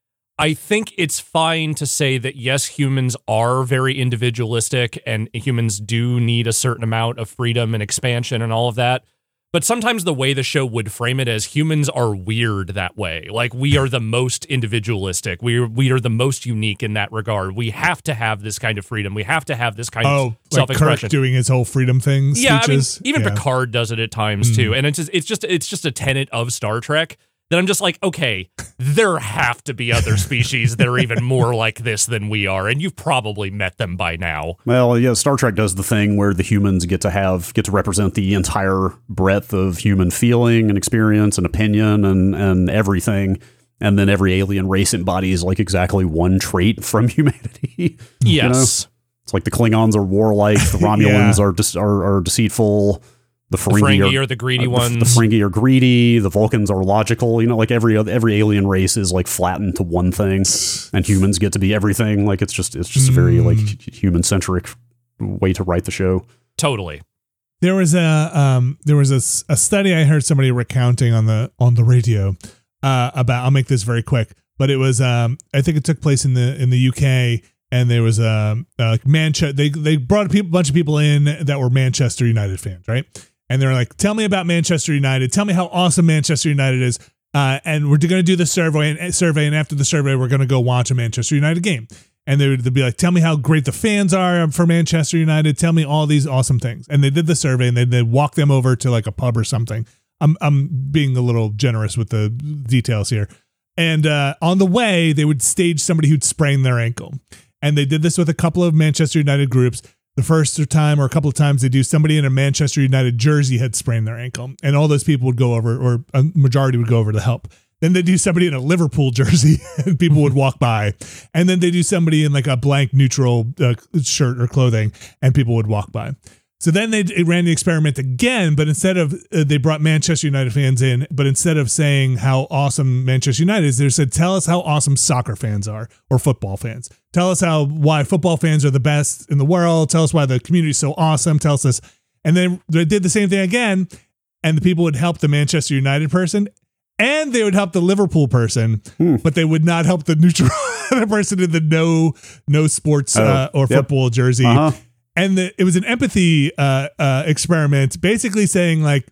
I think it's fine to say that, yes, humans are very individualistic and humans do need a certain amount of freedom and expansion and all of that. But sometimes the way the show would frame it as humans are weird that way. Like, we are the most individualistic. We are, we are the most unique in that regard. We have to have this kind of freedom. We have to have this kind oh, of self-expression. Like Kirk doing his whole freedom thing. Yeah, speeches. I mean, even yeah. Picard does it at times Mm. too. And it's just, it's just it's just a tenet of Star Trek that I'm just like, okay, there have to be other species that are even more like this than we are, and you've probably met them by now. Well, yeah, Star Trek does the thing where the humans get to have get to represent the entire breadth of human feeling and experience and opinion and and everything, and then every alien race embodies like exactly one trait from humanity. Yes, you know? It's like the Klingons are warlike, the Romulans Yeah. are, dis- are are deceitful. The the Ferengi, Ferengi are, are the greedy uh, the, ones. The Ferengi are greedy. The Vulcans are logical. You know, like every other, every alien race is like flattened to one thing, and humans get to be everything. Like it's just it's just a very like human centric way to write the show. Totally. There was a um, there was a, s- a study I heard somebody recounting on the on the radio uh, about. I'll make this very quick, but it was um, I think it took place in the in the U K, and there was um, uh, Manchester. They they brought a pe- bunch of people in that were Manchester United fans, right? And they're like, tell me about Manchester United. Tell me how awesome Manchester United is. Uh, and we're going to do the survey and survey. And after the survey, we're going to go watch a Manchester United game. And they would they'd be like, tell me how great the fans are for Manchester United. Tell me all these awesome things. And they did the survey and they they walk them over to like a pub or something. I'm I'm being a little generous with the details here. And uh, on the way, they would stage somebody who'd sprained their ankle. And they did this with a couple of Manchester United groups. The first time or a couple of times they do, somebody in a Manchester United jersey had sprained their ankle, and all those people would go over, or a majority would go over to help. Then they do somebody in a Liverpool jersey, and people would walk by. And then they do somebody in like a blank neutral uh, shirt or clothing, and people would walk by. So then they it ran the experiment again, but instead of uh, they brought Manchester United fans in, but instead of saying how awesome Manchester United is, they said, tell us how awesome soccer fans are or football fans. Tell us how why football fans are the best in the world. Tell us why the community is so awesome. Tell us this. And then they did the same thing again, and the people would help the Manchester United person, and they would help the Liverpool person, Hmm. but they would not help the neutral the person in the no no sports Oh, uh, or yep. football jersey. Uh-huh. And the, it was an empathy uh, uh, experiment, basically saying like,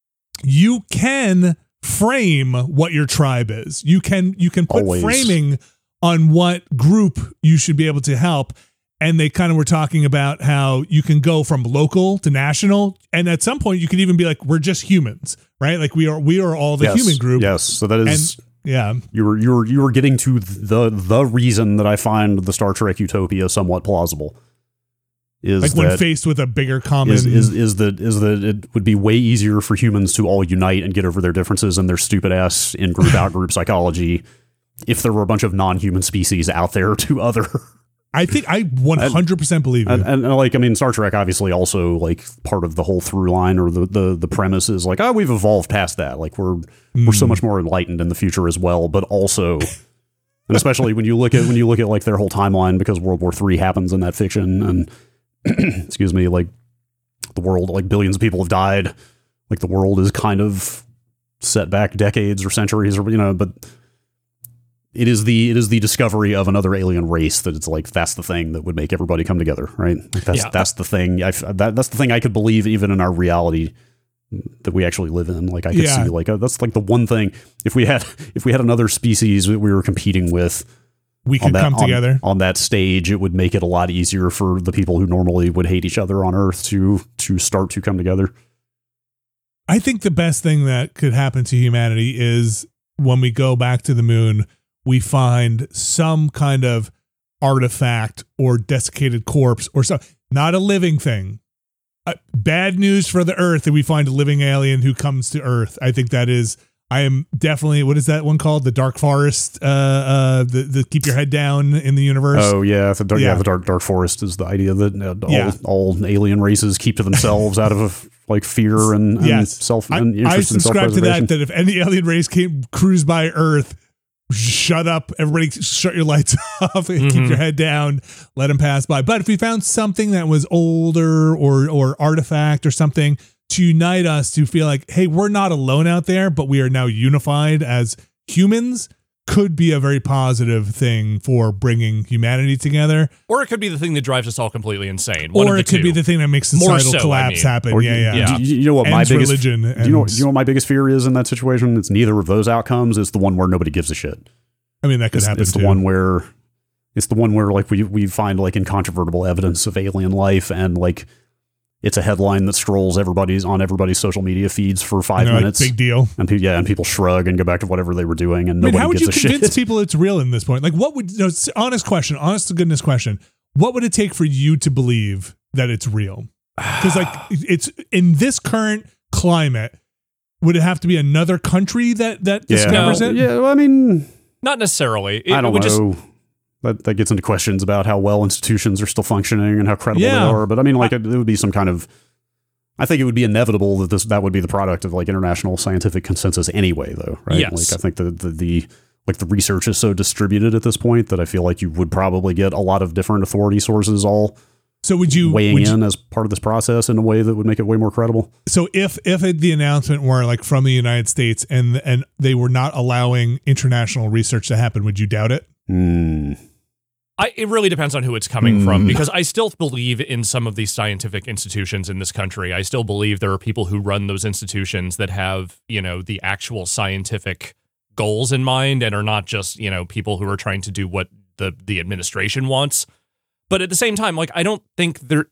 you can frame what your tribe is. You can you can put Always. framing on what group you should be able to help. And they kind of were talking about how you can go from local to national, and at some point you could even be like, we're just humans, right? Like we are we are all the yes, human group. Yes, so that is. Yeah. You were you were you were getting to the the reason that I find the Star Trek utopia somewhat plausible. Is Like that, when faced with a bigger common is, is is that is that it would be way easier for humans to all unite and get over their differences and their stupid ass in group out group psychology if there were a bunch of non-human species out there to other. I think I one hundred percent believe you. And, and, and like I mean, Star Trek obviously also like part of the whole through line or the the the premise is like, oh, we've evolved past that. Like we're we're so much more enlightened in the future as well, but also. And especially when you look at when you look at like their whole timeline, because World War Three happens in that fiction, and excuse me, like the world, like billions of people have died. Like the world is kind of set back decades or centuries, or you know, but it is the it is the discovery of another alien race that it's like that's the thing that would make everybody come together, right? Like that's Yeah. that's the thing. I that, that's the thing I could believe even in our reality that we actually live in. Like I could Yeah. see like uh, that's like the one thing if we had if we had another species that we were competing with. We on could that, come on- together. on that stage, it would make it a lot easier for the people who normally would hate each other on Earth to to start to come together. I think the best thing that could happen to humanity is when we go back to the moon, we find some kind of artifact or desiccated corpse or so, not a living thing. Uh, bad news for the Earth that we find a living alien who comes to Earth. I think that is, I am definitely, what is that one called? The Dark Forest, uh, uh, the, the keep your head down in the universe. Oh yeah, the dark, yeah. Yeah. the dark dark forest is the idea that uh, all, Yeah. all alien races keep to themselves out of like fear and, and Yes. self I, and I interest in subscribe to self-preservation. that, that if any alien race came cruise by Earth, shut up, everybody shut your lights off and Mhm. keep your head down, let them pass by. But if we found something that was older or or artifact or something to unite us, to feel like, hey, we're not alone out there, but we are now unified as humans, could be a very positive thing for bringing humanity together. Or it could be the thing that drives us all completely insane. One Or of it the could two. be the thing that makes More societal so, I collapse mean. happen. Or Yeah, you- yeah. Yeah. Do you, you know what my Ends biggest religion. do you know ends- you know what my biggest fear is in that situation? It's neither of those outcomes. It's the one where nobody gives a shit. I mean, that could It's, happen it's the too. one where it's the one where like we we find like incontrovertible evidence of alien life, and like it's a headline that strolls everybody's on everybody's social media feeds for You five know, like, minutes, big deal. and pe- yeah, and people shrug and go back to whatever they were doing, and I mean, nobody how would gives you a convince shit. people it's real in this point? Like, what would, no, s- honest question, honest to goodness question, what would it take for you to believe that it's real? Because, like, it's in this current climate, would it have to be another country that that Yeah, discovers No. it? yeah. Well, I mean, Not necessarily. It, I it don't would know. just that that gets into questions about how well institutions are still functioning and how credible Yeah. they are. But I mean, like, it, it would be some kind of. I think it would be inevitable that this that would be the product of like international scientific consensus anyway, though, right? Yes. Like, I think the, the the like the research is so distributed at this point that I feel like you would probably get a lot of different authority sources all So would you weighing would you- in as part of this process in a way that would make it way more credible. so if if it, the announcement were like from the United States and and they were not allowing international research to happen, would you doubt it? Hmm. I, it really depends on who it's coming from, Mm. because I still believe in some of these scientific institutions in this country. I still believe there are people who run those institutions that have, you know, the actual scientific goals in mind and are not just, you know, people who are trying to do what the, the administration wants. But at the same time, like, I don't think there.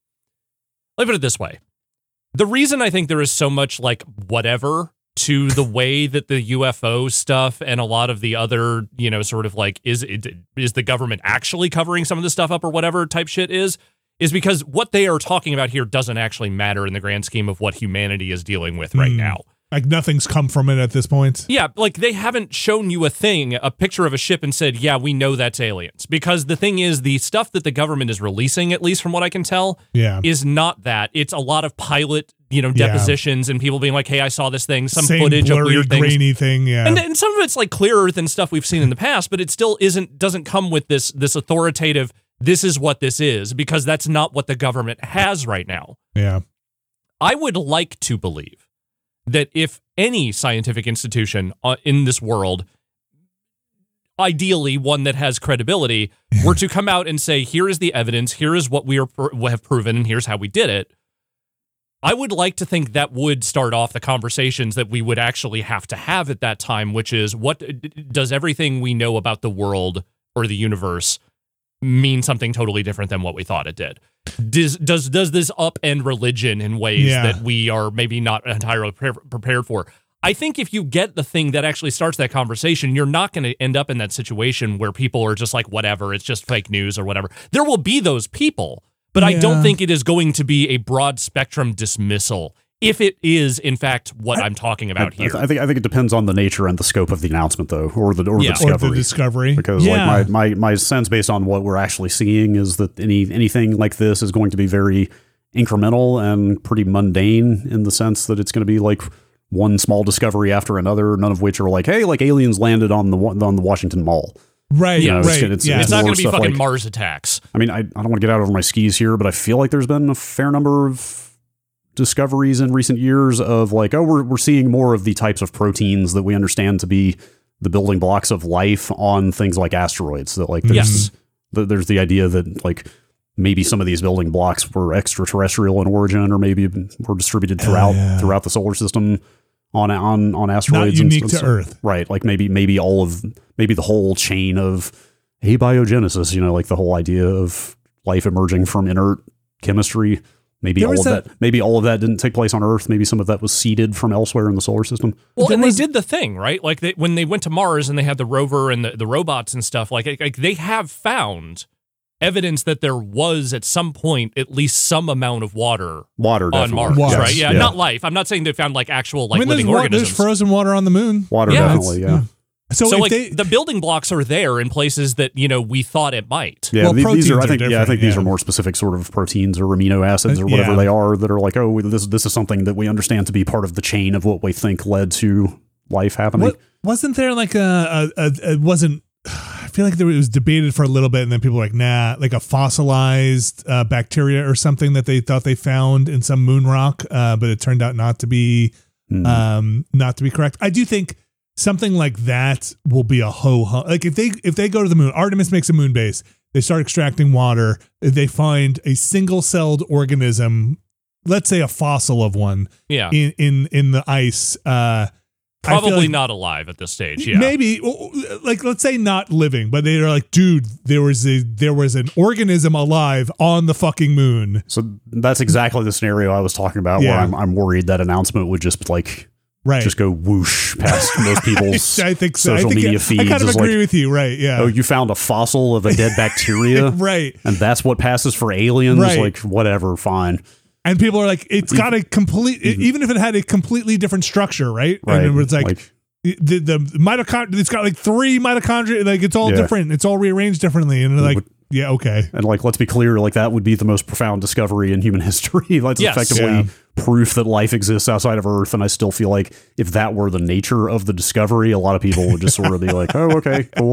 Let me put it this way. The reason I think there is so much, like, whatever to the way that the U F O stuff and a lot of the other, you know, sort of like, is is the government actually covering some of this stuff up or whatever type shit is, is because what they are talking about here doesn't actually matter in the grand scheme of what humanity is dealing with right Hmm. now. Like nothing's come from it at this point. Yeah, like they haven't shown you a thing, a picture of a ship and said, yeah, we know that's aliens. Because the thing is, the stuff that the government is releasing, at least from what I can tell, Yeah. is not that. It's a lot of pilot, you know, Yeah. depositions and people being like, hey, I saw this thing, some Same footage blurry, of weird things. grainy thing. Yeah. And, and some of it's like clearer than stuff we've seen in the past, but it still isn't doesn't come with this this authoritative, this is what this is, because that's not what the government has right now. yeah. I would like to believe that if any scientific institution uh, in this world, ideally one that has credibility, were to come out and say, here is the evidence, here is what we are, have proven, and here's how we did it, I would like to think that would start off the conversations that we would actually have to have at that time, which is, what does everything we know about the world or the universe mean something totally different than what we thought it did? Does does does this upend religion in ways Yeah. that we are maybe not entirely pre- prepared for? I think if you get the thing that actually starts that conversation, you're not going to end up in that situation where people are just like, whatever, it's just fake news or whatever. There will be those people, but I don't Yeah. think it is going to be a broad spectrum dismissal if it is, in fact, what I, am talking about I, here. I think I think it depends on the nature and the scope of the announcement, though, or the or Yeah. the Or discovery. the discovery. Because yeah. like my, my my sense based on what we're actually seeing is that any anything like this is going to be very incremental and pretty mundane in the sense that it's going to be like one small discovery after another, none of which are like, hey, like aliens landed on the on the Washington Mall. Right. Yeah, it's right. gonna- it's- yeah. it's not more going to be stuff fucking like- Mars attacks. I mean, I, I don't want to get out over my skis here, but I feel like there's been a fair number of discoveries in recent years of like, oh, we're we're seeing more of the types of proteins that we understand to be the building blocks of life on things like asteroids. That like there's Yes. the, there's the idea that like maybe some of these building blocks were extraterrestrial in origin, or maybe were distributed throughout yeah. throughout the solar system on on on asteroids. Not unique and, to and so- Earth. right? Like maybe maybe all of maybe the whole chain of abiogenesis. You know, like the whole idea of life emerging from inert chemistry. Maybe There all was of that- that. Maybe all of that didn't take place on Earth. Maybe some of that was seeded from elsewhere in the solar system. Well, There and was- they did the thing, right? Like they, when they went to Mars and they had the rover and the, the robots and stuff, like, like they have found evidence that there was at some point at least some amount of water Water, on definitely. Mars, Water. right? Yeah, Yeah. not life. I'm not saying they found like actual like I mean, there's, living wa- organisms. there's frozen water on the moon. Water, Yeah. definitely, yeah. So, so if like they, the building blocks are there in places that you know we thought it might. Yeah, Well, the- these are. I proteins are think. Yeah, I different, think these yeah. are more specific sort of proteins or amino acids or Uh, whatever yeah. they are that are like, oh, this this is something that we understand to be part of the chain of what we think led to life happening. what, wasn't there like a, a, a it wasn't, I feel like there was, it was debated for a little bit and then people were like, nah, like a fossilized uh, bacteria or something that they thought they found in some moon rock, uh, but it turned out not to be, Hmm. um, not to be correct. I do think something like that will be a ho hum. Like if they if they go to the moon, Artemis makes a moon base. They start extracting water. They find a single celled organism, let's say a fossil of one, Yeah, in in in the ice. Uh, I feel probably like not alive at this stage. Yeah, maybe like let's say not living, but they're like, dude, there was a there was an organism alive on the fucking moon. So that's exactly the scenario I was talking about. Where Yeah. I'm, I'm worried that announcement would just like Right. just go whoosh past most people's I think so. social I think media I, feeds. I kind of as agree like, with you. Right. Yeah. oh, you found a fossil of a dead bacteria, right. and that's what passes for aliens. Right. Like whatever, fine. And people are like, it's got a complete, even if it had a completely different structure, right? Right. And it's like, Like- the, the mitochondria, it's got like three mitochondria, like it's all Yeah. different. It's all rearranged differently. And they're like, would- yeah, okay. And like, let's be clear, like that would be the most profound discovery in human history. That's Yes. effectively Yeah. proof that life exists outside of Earth. And I still feel like if that were the nature of the discovery, a lot of people would just sort of be like, oh, okay, cool.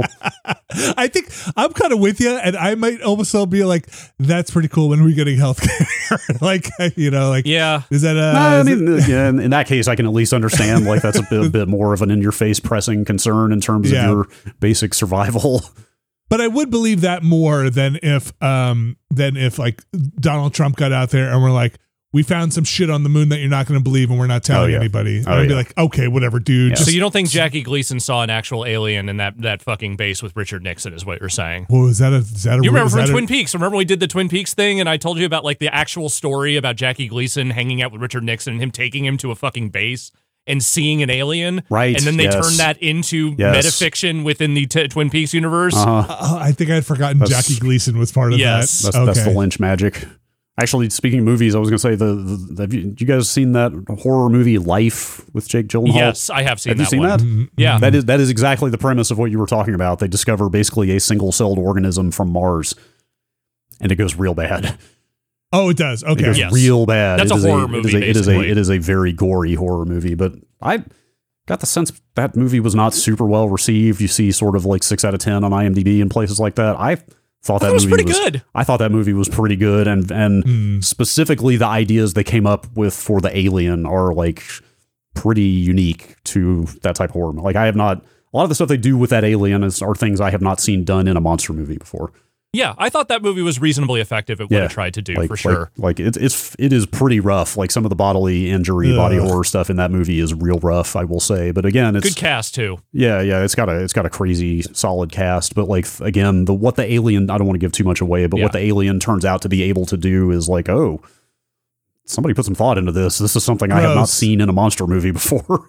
I think I'm kind of with you, and I might almost all be like, that's pretty cool. When are we getting healthcare? Like, you know, like, yeah. is that uh, No, I is it- mean, yeah, in, in that case, I can at least understand like that's a bit, a bit more of an in-your-face pressing concern in terms Yeah. of your basic survival. But I would believe that more than if um than if like Donald Trump got out there and we're like, we found some shit on the moon that you're not going to believe and we're not telling Oh, yeah. anybody. And Oh, I'd be yeah. like, okay, whatever, dude. Yeah. Just, So you don't think Jackie Gleason saw an actual alien in that that fucking base with Richard Nixon? Is what you're saying? whoa, is that a is that a You remember is from that a- Twin Peaks? Remember we did the Twin Peaks thing, and I told you about like the actual story about Jackie Gleason hanging out with Richard Nixon and him taking him to a fucking base and seeing an alien, Right, And then they yes. turned that into Yes. metafiction within the t- Twin Peaks universe. Uh-huh. Oh, I think I'd forgotten That's- Jackie Gleason was part of Yes. that. That's, that's the Okay. Lynch magic. Actually, speaking of movies, I was going to say the, the have you, you guys seen that horror movie Life with Jake Gyllenhaal? Yes, I have seen Have that you seen one. that? Mm-hmm. Yeah. That is that is exactly the premise of what you were talking about. They discover basically a single-celled organism from Mars, and it goes real bad. Oh, it does. It Okay. goes Yes. real bad. That's It a is horror it movie, is a- It is a basically. it is a very gory horror movie. But I got the sense that movie was not super well received. You see sort of like six out of ten on IMDb and places like that. I thought I that thought it was movie pretty good. I thought that movie was pretty good, and and Mm. specifically the ideas they came up with for the alien are like pretty unique to that type of horror. Like I have not a lot of the stuff they do with that alien is are things I have not seen done in a monster movie before. Yeah, I thought that movie was reasonably effective at what Yeah. it tried to do, Like for sure. Like, like it's it's it is pretty rough. Like some of the bodily injury, Ugh. body horror stuff in that movie is real rough, I will say. But again, it's Good cast, too. yeah, yeah, it's got a it's got a crazy solid cast. But like again, the what the alien I don't want to give too much away, but Yeah. what the alien turns out to be able to do is like, oh, somebody put some thought into this. This is something I have not Gross. seen in a monster movie before.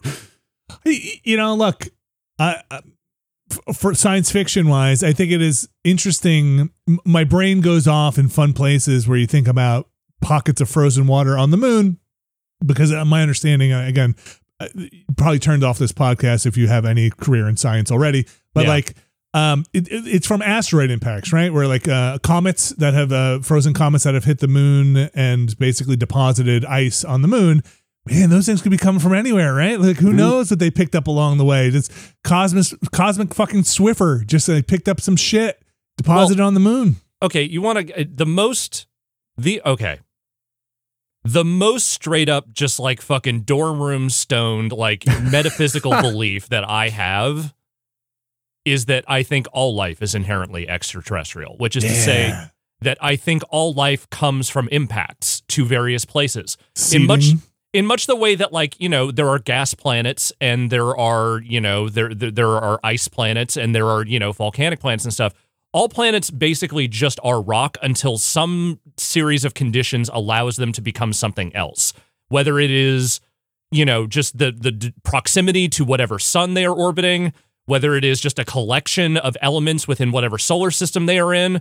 Y- You know, look, I, I- f- for science fiction wise, I think it is interesting. M- My brain goes off in fun places where you think about pockets of frozen water on the moon, because uh, my understanding, uh, again, uh, you probably turned off this podcast if you have any career in science already, but Yeah. like, um, it, it- it's from asteroid impacts, right? Where like uh, comets that have uh, frozen comets that have hit the moon and basically deposited ice on the moon. Man, those things could be coming from anywhere, right? Like, who Mhm. knows what they picked up along the way? Just cosmic, cosmic fucking Swiffer just like picked up some shit, deposited on the moon. Okay, you want to the most the okay. The most straight up just like fucking dorm room stoned like metaphysical belief that I have is that I think all life is inherently extraterrestrial, which is to say Yeah. that I think all life comes from impacts to various places. In much Seeding. in much the way that like, you know, there are gas planets and there are, you know, there there, there are ice planets and there are, you know, volcanic planets and stuff. All planets basically just are rock until some series of conditions allows them to become something else. Whether it is, you know, just the the d- proximity to whatever sun they are orbiting, whether it is just a collection of elements within whatever solar system they are in,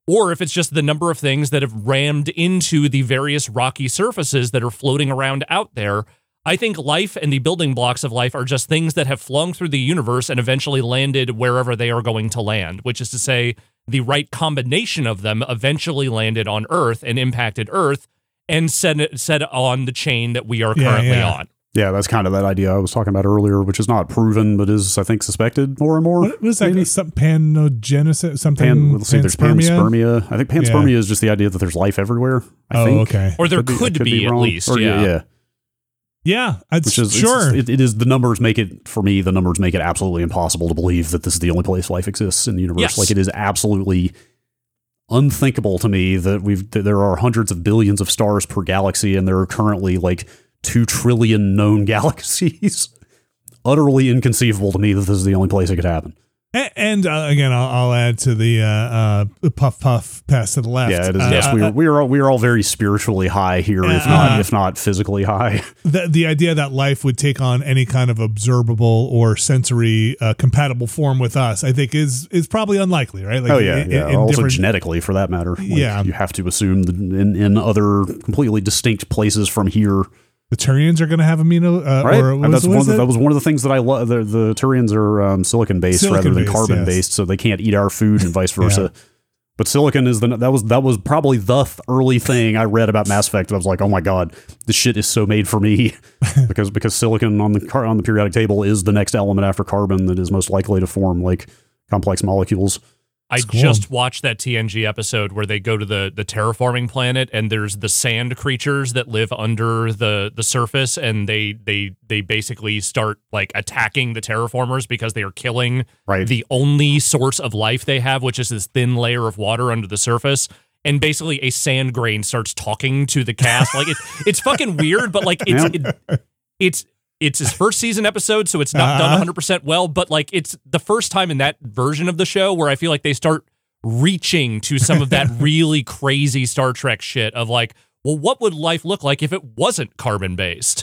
or if it's just the number of things that have rammed into the various rocky surfaces that are floating around out there. I think life and the building blocks of life are just things that have flung through the universe and eventually landed wherever they are going to land, which is to say the right combination of them eventually landed on Earth and impacted Earth and set it, set it on the chain that we are Yeah, currently yeah. on. Yeah, that's kind of that idea I was talking about earlier, which is not proven, but is, I think, suspected more and more. What was that? maybe? Some panogenesis? Something? Pan, let's see, there's panspermia? panspermia. I think panspermia is just the idea that there's life everywhere. I Oh, think. okay. Or there Could be- could, I could be, be at wrong. least. Or, yeah. yeah. Yeah, it's, Which is sure. it's, it, it is the numbers make it for me. The numbers make it absolutely impossible to believe that this is the only place life exists in the universe. Yes. Like it is absolutely unthinkable to me that we've that there are hundreds of billions of stars per galaxy, and there are currently like two trillion known galaxies. Utterly inconceivable to me that this is the only place it could happen. A- And uh, again, I'll, I'll add to the uh, uh, puff puff pass to the left. Yeah, it is. Uh, yes, we uh, are, we are all, we are all very spiritually high here, if Uh, not if not physically high. the the idea that life would take on any kind of observable or sensory uh, compatible form with us, I think, is is probably unlikely, right? Like Oh yeah, in- yeah. in Also different- genetically, for that matter. Like, Yeah. you have to assume that in in other completely distinct places from here. the Turians are going to have amino. Uh, Right, or what and that's was, one what of the, is that it? was one of the things that I love. The, the Turians are um, silicon based rather than Silicon-based, carbon yes. based, so they can't eat our food and vice versa. Yeah. But silicon is the that was that was probably the th- early thing I read about Mass Effect. I was like, oh my god, this shit is so made for me because because silicon on the car, on the periodic table is the next element after carbon that is most likely to form like complex molecules. I cool. just watched that T N G episode where they go to the the terraforming planet and there's the sand creatures that live under the the surface, and they they they basically start like attacking the terraformers because they are killing Right. the only source of life they have, which is this thin layer of water under the surface. And basically a sand grain starts talking to the cast. Like it, it's fucking weird, but like it's it, it's It's his first season episode, so it's not Uh-huh. done one hundred percent well, but like it's the first time in that version of the show where I feel like they start reaching to some of that really crazy Star Trek shit of like, well, what would life look like if it wasn't carbon based?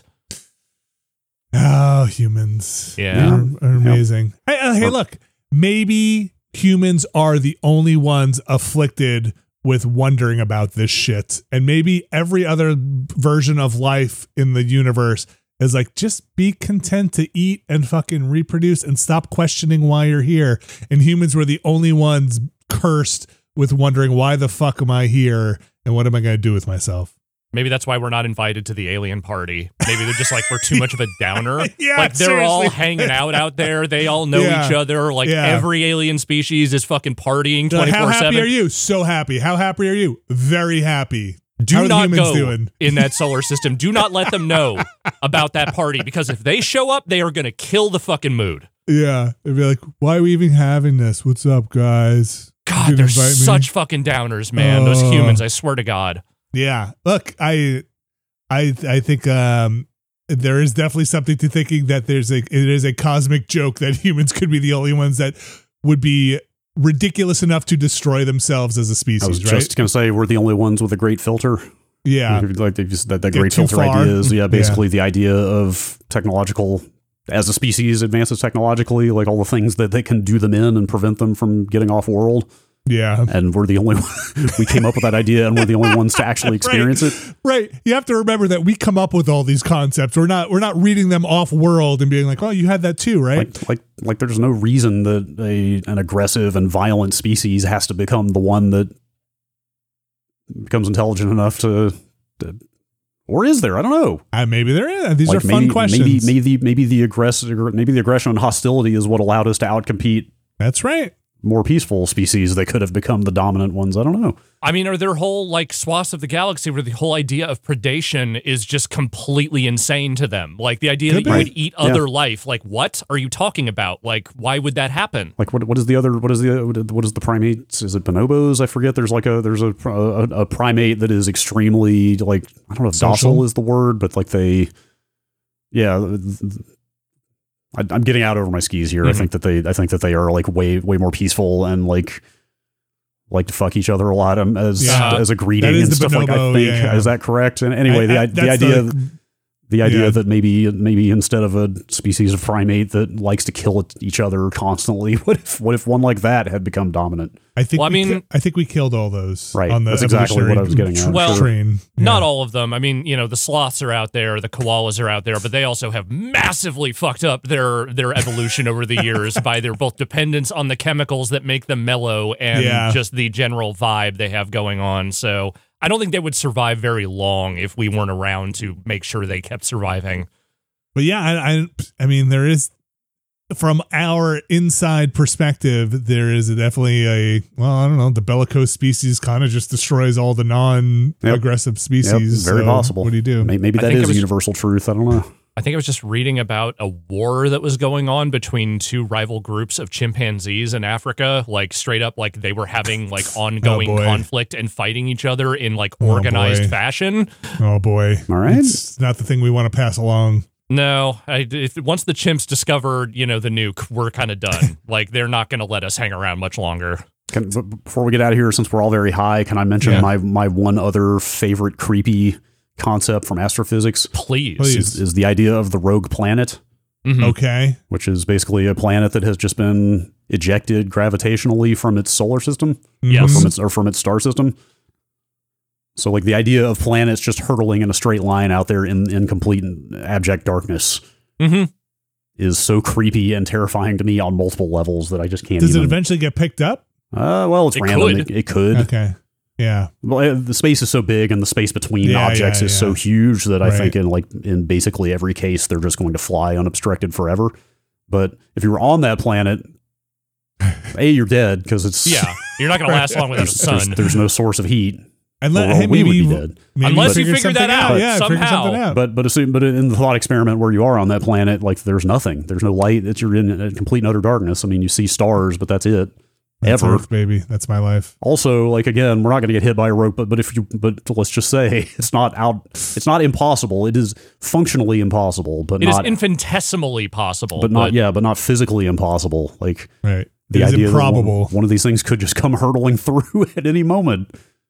Oh, humans. Yeah. Are, are amazing. Hey, uh, hey, look, maybe humans are the only ones afflicted with wondering about this shit. And maybe every other version of life in the universe is like, just be content to eat and fucking reproduce and stop questioning why you're here. And humans were the only ones cursed with wondering, why the fuck am I here? And what am I going to do with myself? Maybe that's why we're not invited to the alien party. Maybe they're just like, we're too much of a downer. Yeah, like they're all seriously. hanging out out there. They all know Yeah. each other. Like Yeah. every alien species is fucking partying They're like, twenty-four how happy seven. are you? So happy. How happy are you? Very happy. Do How are the not humans go doing? in that solar system. Do not let them know about that party, because if they show up, they are going to kill the fucking mood. Yeah. They'd be like, why are we even having this? What's up, guys? You God, didn't they're invite me? such fucking downers, man. Those Oh. humans, I swear to God. Yeah. Look, I I I think um there is definitely something to thinking that there's a it is a cosmic joke that humans could be the only ones that would be ridiculous enough to destroy themselves as a species, I was right? just going to say we're the only ones with a great filter. Yeah. Like they just, that, that Get great too filter far. idea is, yeah, basically the idea of technological, as a species advances technologically, like all the things that they can do them in and prevent them from getting off world. Yeah. And we're the only we came up with that idea, and we're the only ones to actually experience Right. it. Right. You have to remember that we come up with all these concepts. We're not we're not reading them off world and being like, "Oh, you had that too, right?" Like, like, like, there's no reason that a an aggressive and violent species has to become the one that becomes intelligent enough to, to or is there? I don't know. Uh, maybe there is. These Like are fun maybe, questions. Maybe, maybe the maybe the aggressive maybe the aggression and hostility is what allowed us to outcompete That's right. more peaceful species that could have become the dominant ones. I don't know. I mean, are there whole like swaths of the galaxy where the whole idea of predation is just completely insane to them? Like the idea Could that you be. would eat other life. Like, what are you talking about? Like, why would that happen? Like what? What is the other? What is the? What is the primates? Is it bonobos? I forget. There's like a there's a a, a primate that is extremely like I don't know if Social? docile is the word, but like they, yeah. I, I'm getting out over my skis here. Mhm. I think that they I think that they are like way way more peaceful and like like to fuck each other a lot um, as Yeah. as a greeting That is and the stuff like I bonobo, think yeah, yeah. is that correct? And anyway, I- the I- the that's idea. the- The idea Yeah. that maybe maybe instead of a species of primate that likes to kill it- each other constantly, what if what if one like that had become dominant? I think. Well, I we mean- ki- I think we killed all those. Right. On the That's exactly what I was getting at. Well, train. Not Yeah. all of them. I mean, you know, the sloths are out there, the koalas are out there, but they also have massively fucked up their their evolution over the years by their both dependence on the chemicals that make them mellow and Yeah. just the general vibe they have going on. So I don't think they would survive very long if we weren't around to make sure they kept surviving. But yeah, I, I, I mean, there is, from our inside perspective, there is definitely a, well, I don't know, the bellicose species kind of just destroys all the non-aggressive Yep, species. very so possible. What do you do? May- Maybe I that think is it was- a universal truth. I don't know. I think I was just reading about a war that was going on between two rival groups of chimpanzees in Africa. Like straight up, like they were having like ongoing boy. conflict and fighting each other in like Oh, organized boy. fashion. Oh boy. All right. It's not the thing we want to pass along. No, I, if once the chimps discovered, you know, the nuke, we're kind of done. Like they're not going to let us hang around much longer. Can, but before we get out of here, since we're all very high, can I mention Yeah. my my one other favorite creepy concept from astrophysics? Please. Please. Is, is the idea of the rogue planet, Mhm. Okay. which is basically a planet that has just been ejected gravitationally from its solar system, Yes. or from its or from its star system. So, like the idea of planets just hurtling in a straight line out there in, in complete and abject darkness Mhm. is so creepy and terrifying to me on multiple levels that I just can't Does it even. eventually get picked up? uh, well, it's It random. could. It, it could. Okay. Yeah. Well, uh, the space is so big, and the space between Yeah, objects yeah, is yeah. so huge that I Right. think in like in basically every case they're just going to fly unobstructed forever. But if you were on that planet, a you're dead because it's Yeah, you're not going to last long without a there's, there's, sun. there's no source of heat. And Or, let, or hey, we maybe would be you- dead. maybe Unless you figure figure that something out Yeah, figure somehow. something out. But but assume, but in the thought experiment where you are on that planet, like there's nothing. There's no light. It's you're in a complete and utter darkness. I mean, you see stars, but that's it. That's Ever. Earth, baby. That's my life. Also, like again, we're not going to get hit by a rope, but but if you but let's just say it's not out. It's not impossible. It is functionally impossible, but It is not infinitesimally possible. but not yeah, but not physically impossible. Like Right. the it is idea improbable. that one, one of these things could just come hurtling through at any moment.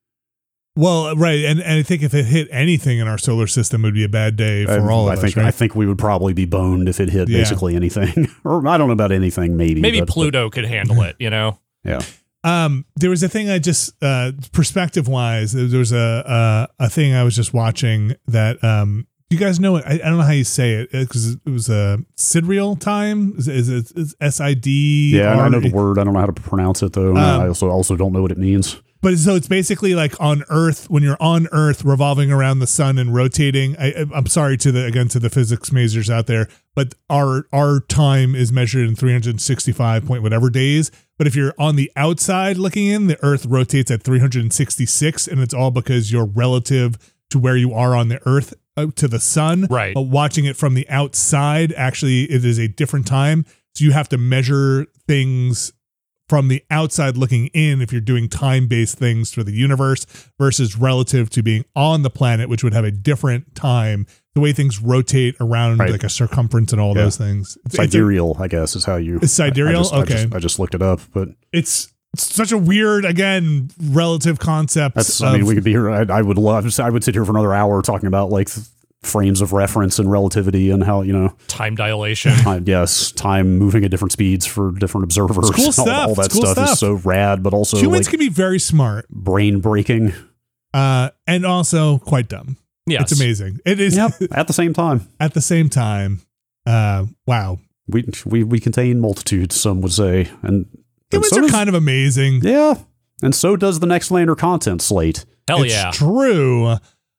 Well, right, and, and I think if it hit anything in our solar system, it would be a bad day for I, all of I us. think right? I think we would probably be boned if it hit Yeah. basically anything, or I don't know about anything. Maybe maybe but, Pluto could handle it, you know? Yeah, Um, there was a thing I just uh, perspective wise. There was a, a a thing I was just watching that. Um, you guys know it? I, I don't know how you say it because it was a sidereal time. Is, is it is S I D? yeah. I know the word. I don't know how to pronounce it though. Um, I also also don't know what it means. But so it's basically like on Earth, when you're on Earth revolving around the sun and rotating. I, I- I'm sorry to the again to the physics majors out there, but our our time is measured in three hundred sixty-five point whatever days. But if you're on the outside looking in, the Earth rotates at three hundred sixty-six, and it's all because you're relative to where you are on the Earth uh, to the sun. Right. But watching it from the outside, actually, it is a different time. So you have to measure things from the outside looking in if you're doing time-based things for the universe versus relative to being on the planet, which would have a different time, the way things rotate around Right. like a circumference and all Yeah. those things. It's, it's, a- Sidereal, I guess, is how you. It's sidereal? I, I just, I Okay. just, I just looked it up, but it's it's such a weird, again, relative concept. that's. I mean, of- we could be here. I, I would love. I would sit here for another hour talking about like frames of reference and relativity and how you know. Time dilation. Time, yes, time moving at different speeds for different observers. It's cool and all, stuff. all that It's cool stuff, stuff. is so rad, but also humans like can be very smart brain breaking. uh, and also quite dumb. Yes. It's amazing. It is Yep. At the same time, at the same time. Uh, wow. we we we contain multitudes. Some would say, and, and Humans so are does- kind of amazing. yeah, and so does the Next Lander content slate. Hell it's yeah. true.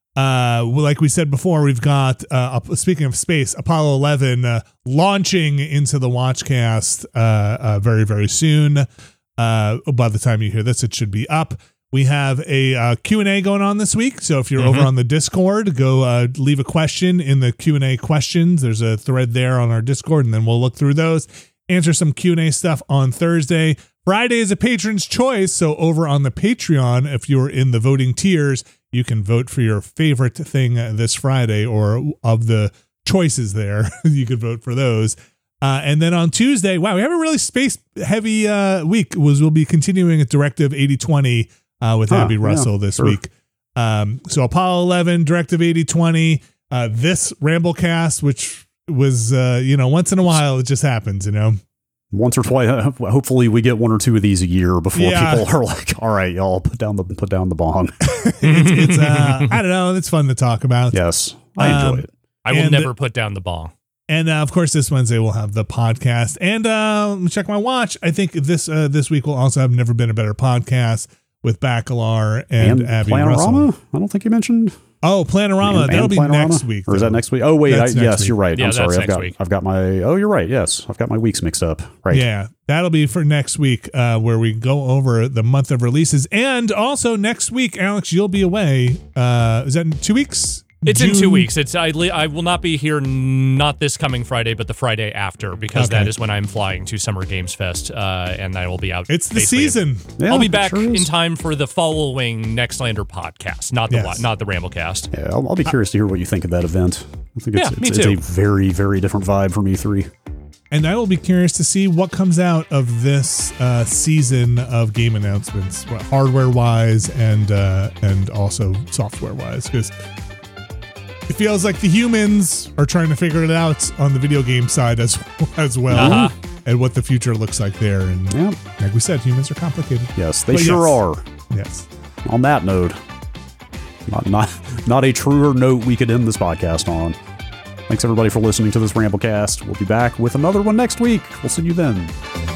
Uh, well, like we said before, we've got uh, up- speaking of space, Apollo eleven uh, launching into the Watchcast uh, uh, very very soon. Uh, by the time you hear this, it should be up. We have a uh, Q and A going on this week, so if you're Mhm. over on the Discord, go uh, leave a question in the Q and A questions. There's a thread there on our Discord, and then we'll look through those. Answer some Q and A stuff on Thursday. Friday is a patron's choice, so over on the Patreon, if you're in the voting tiers, you can vote for your favorite thing this Friday, or of the choices there, you could vote for those. Uh, and then on Tuesday, wow, we have a really space heavy uh, week. Was we'll be continuing at Directive eighty twenty uh, with Huh, Abby yeah, Russell this sure. week. Um, so Apollo eleven, Directive eighty twenty. uh, this Ramblecast, which was, uh, you know, once in a while, it just happens, you know. Once or twice. Hopefully, we get one or two of these a year before Yeah. people are like, "All right, y'all, put down the put down the bong." it's, it's uh, I don't know. It's fun to talk about. Yes, I enjoy Um, it. I will And- never put down the ball. And uh, of course, this Wednesday we'll have the podcast. And uh, let me check my watch. I think this uh, this week we'll also have Never Been a Better podcast with Bacalar and, And Abby Planorama? Russell. I don't think you mentioned. Oh, Panorama. And- That'll and be Planorama? next week. Or is though. that next week? Oh wait, I, That's next yes, week. you're right. Yeah, I'm sorry. that's I've next got week. I've got my. Oh, you're right. Yes, I've got my weeks mixed up. Right. Yeah, that'll be for next week, uh, where we go over the month of releases. And also next week, Alex, you'll be away. Uh, is that in two weeks? It's in two June- weeks. It's I, li- I will not be here, not this coming Friday, but the Friday after, because Okay. that is when I'm flying to Summer Games Fest, uh, and I will be out. It's the basically- season. Yeah, I'll be it back sure in is. time for the following Nextlander podcast, not the Yes. not the Ramblecast. Yeah, I'll, I'll be curious to hear what you think of that event. I think it's, Yeah, it's, me it's too. a very, very different vibe from E three. And I will be curious to see what comes out of this uh, season of game announcements, hardware wise and uh, and also software wise, because it feels like the humans are trying to figure it out on the video game side as as well, Uh-huh. and what the future looks like there. And Yeah. like we said, humans are complicated. Yes, they But sure yes. are. Yes. On that note, not not not a truer note we could end this podcast on. Thanks everybody for listening to this Ramblecast. We'll be back with another one next week. We'll see you then.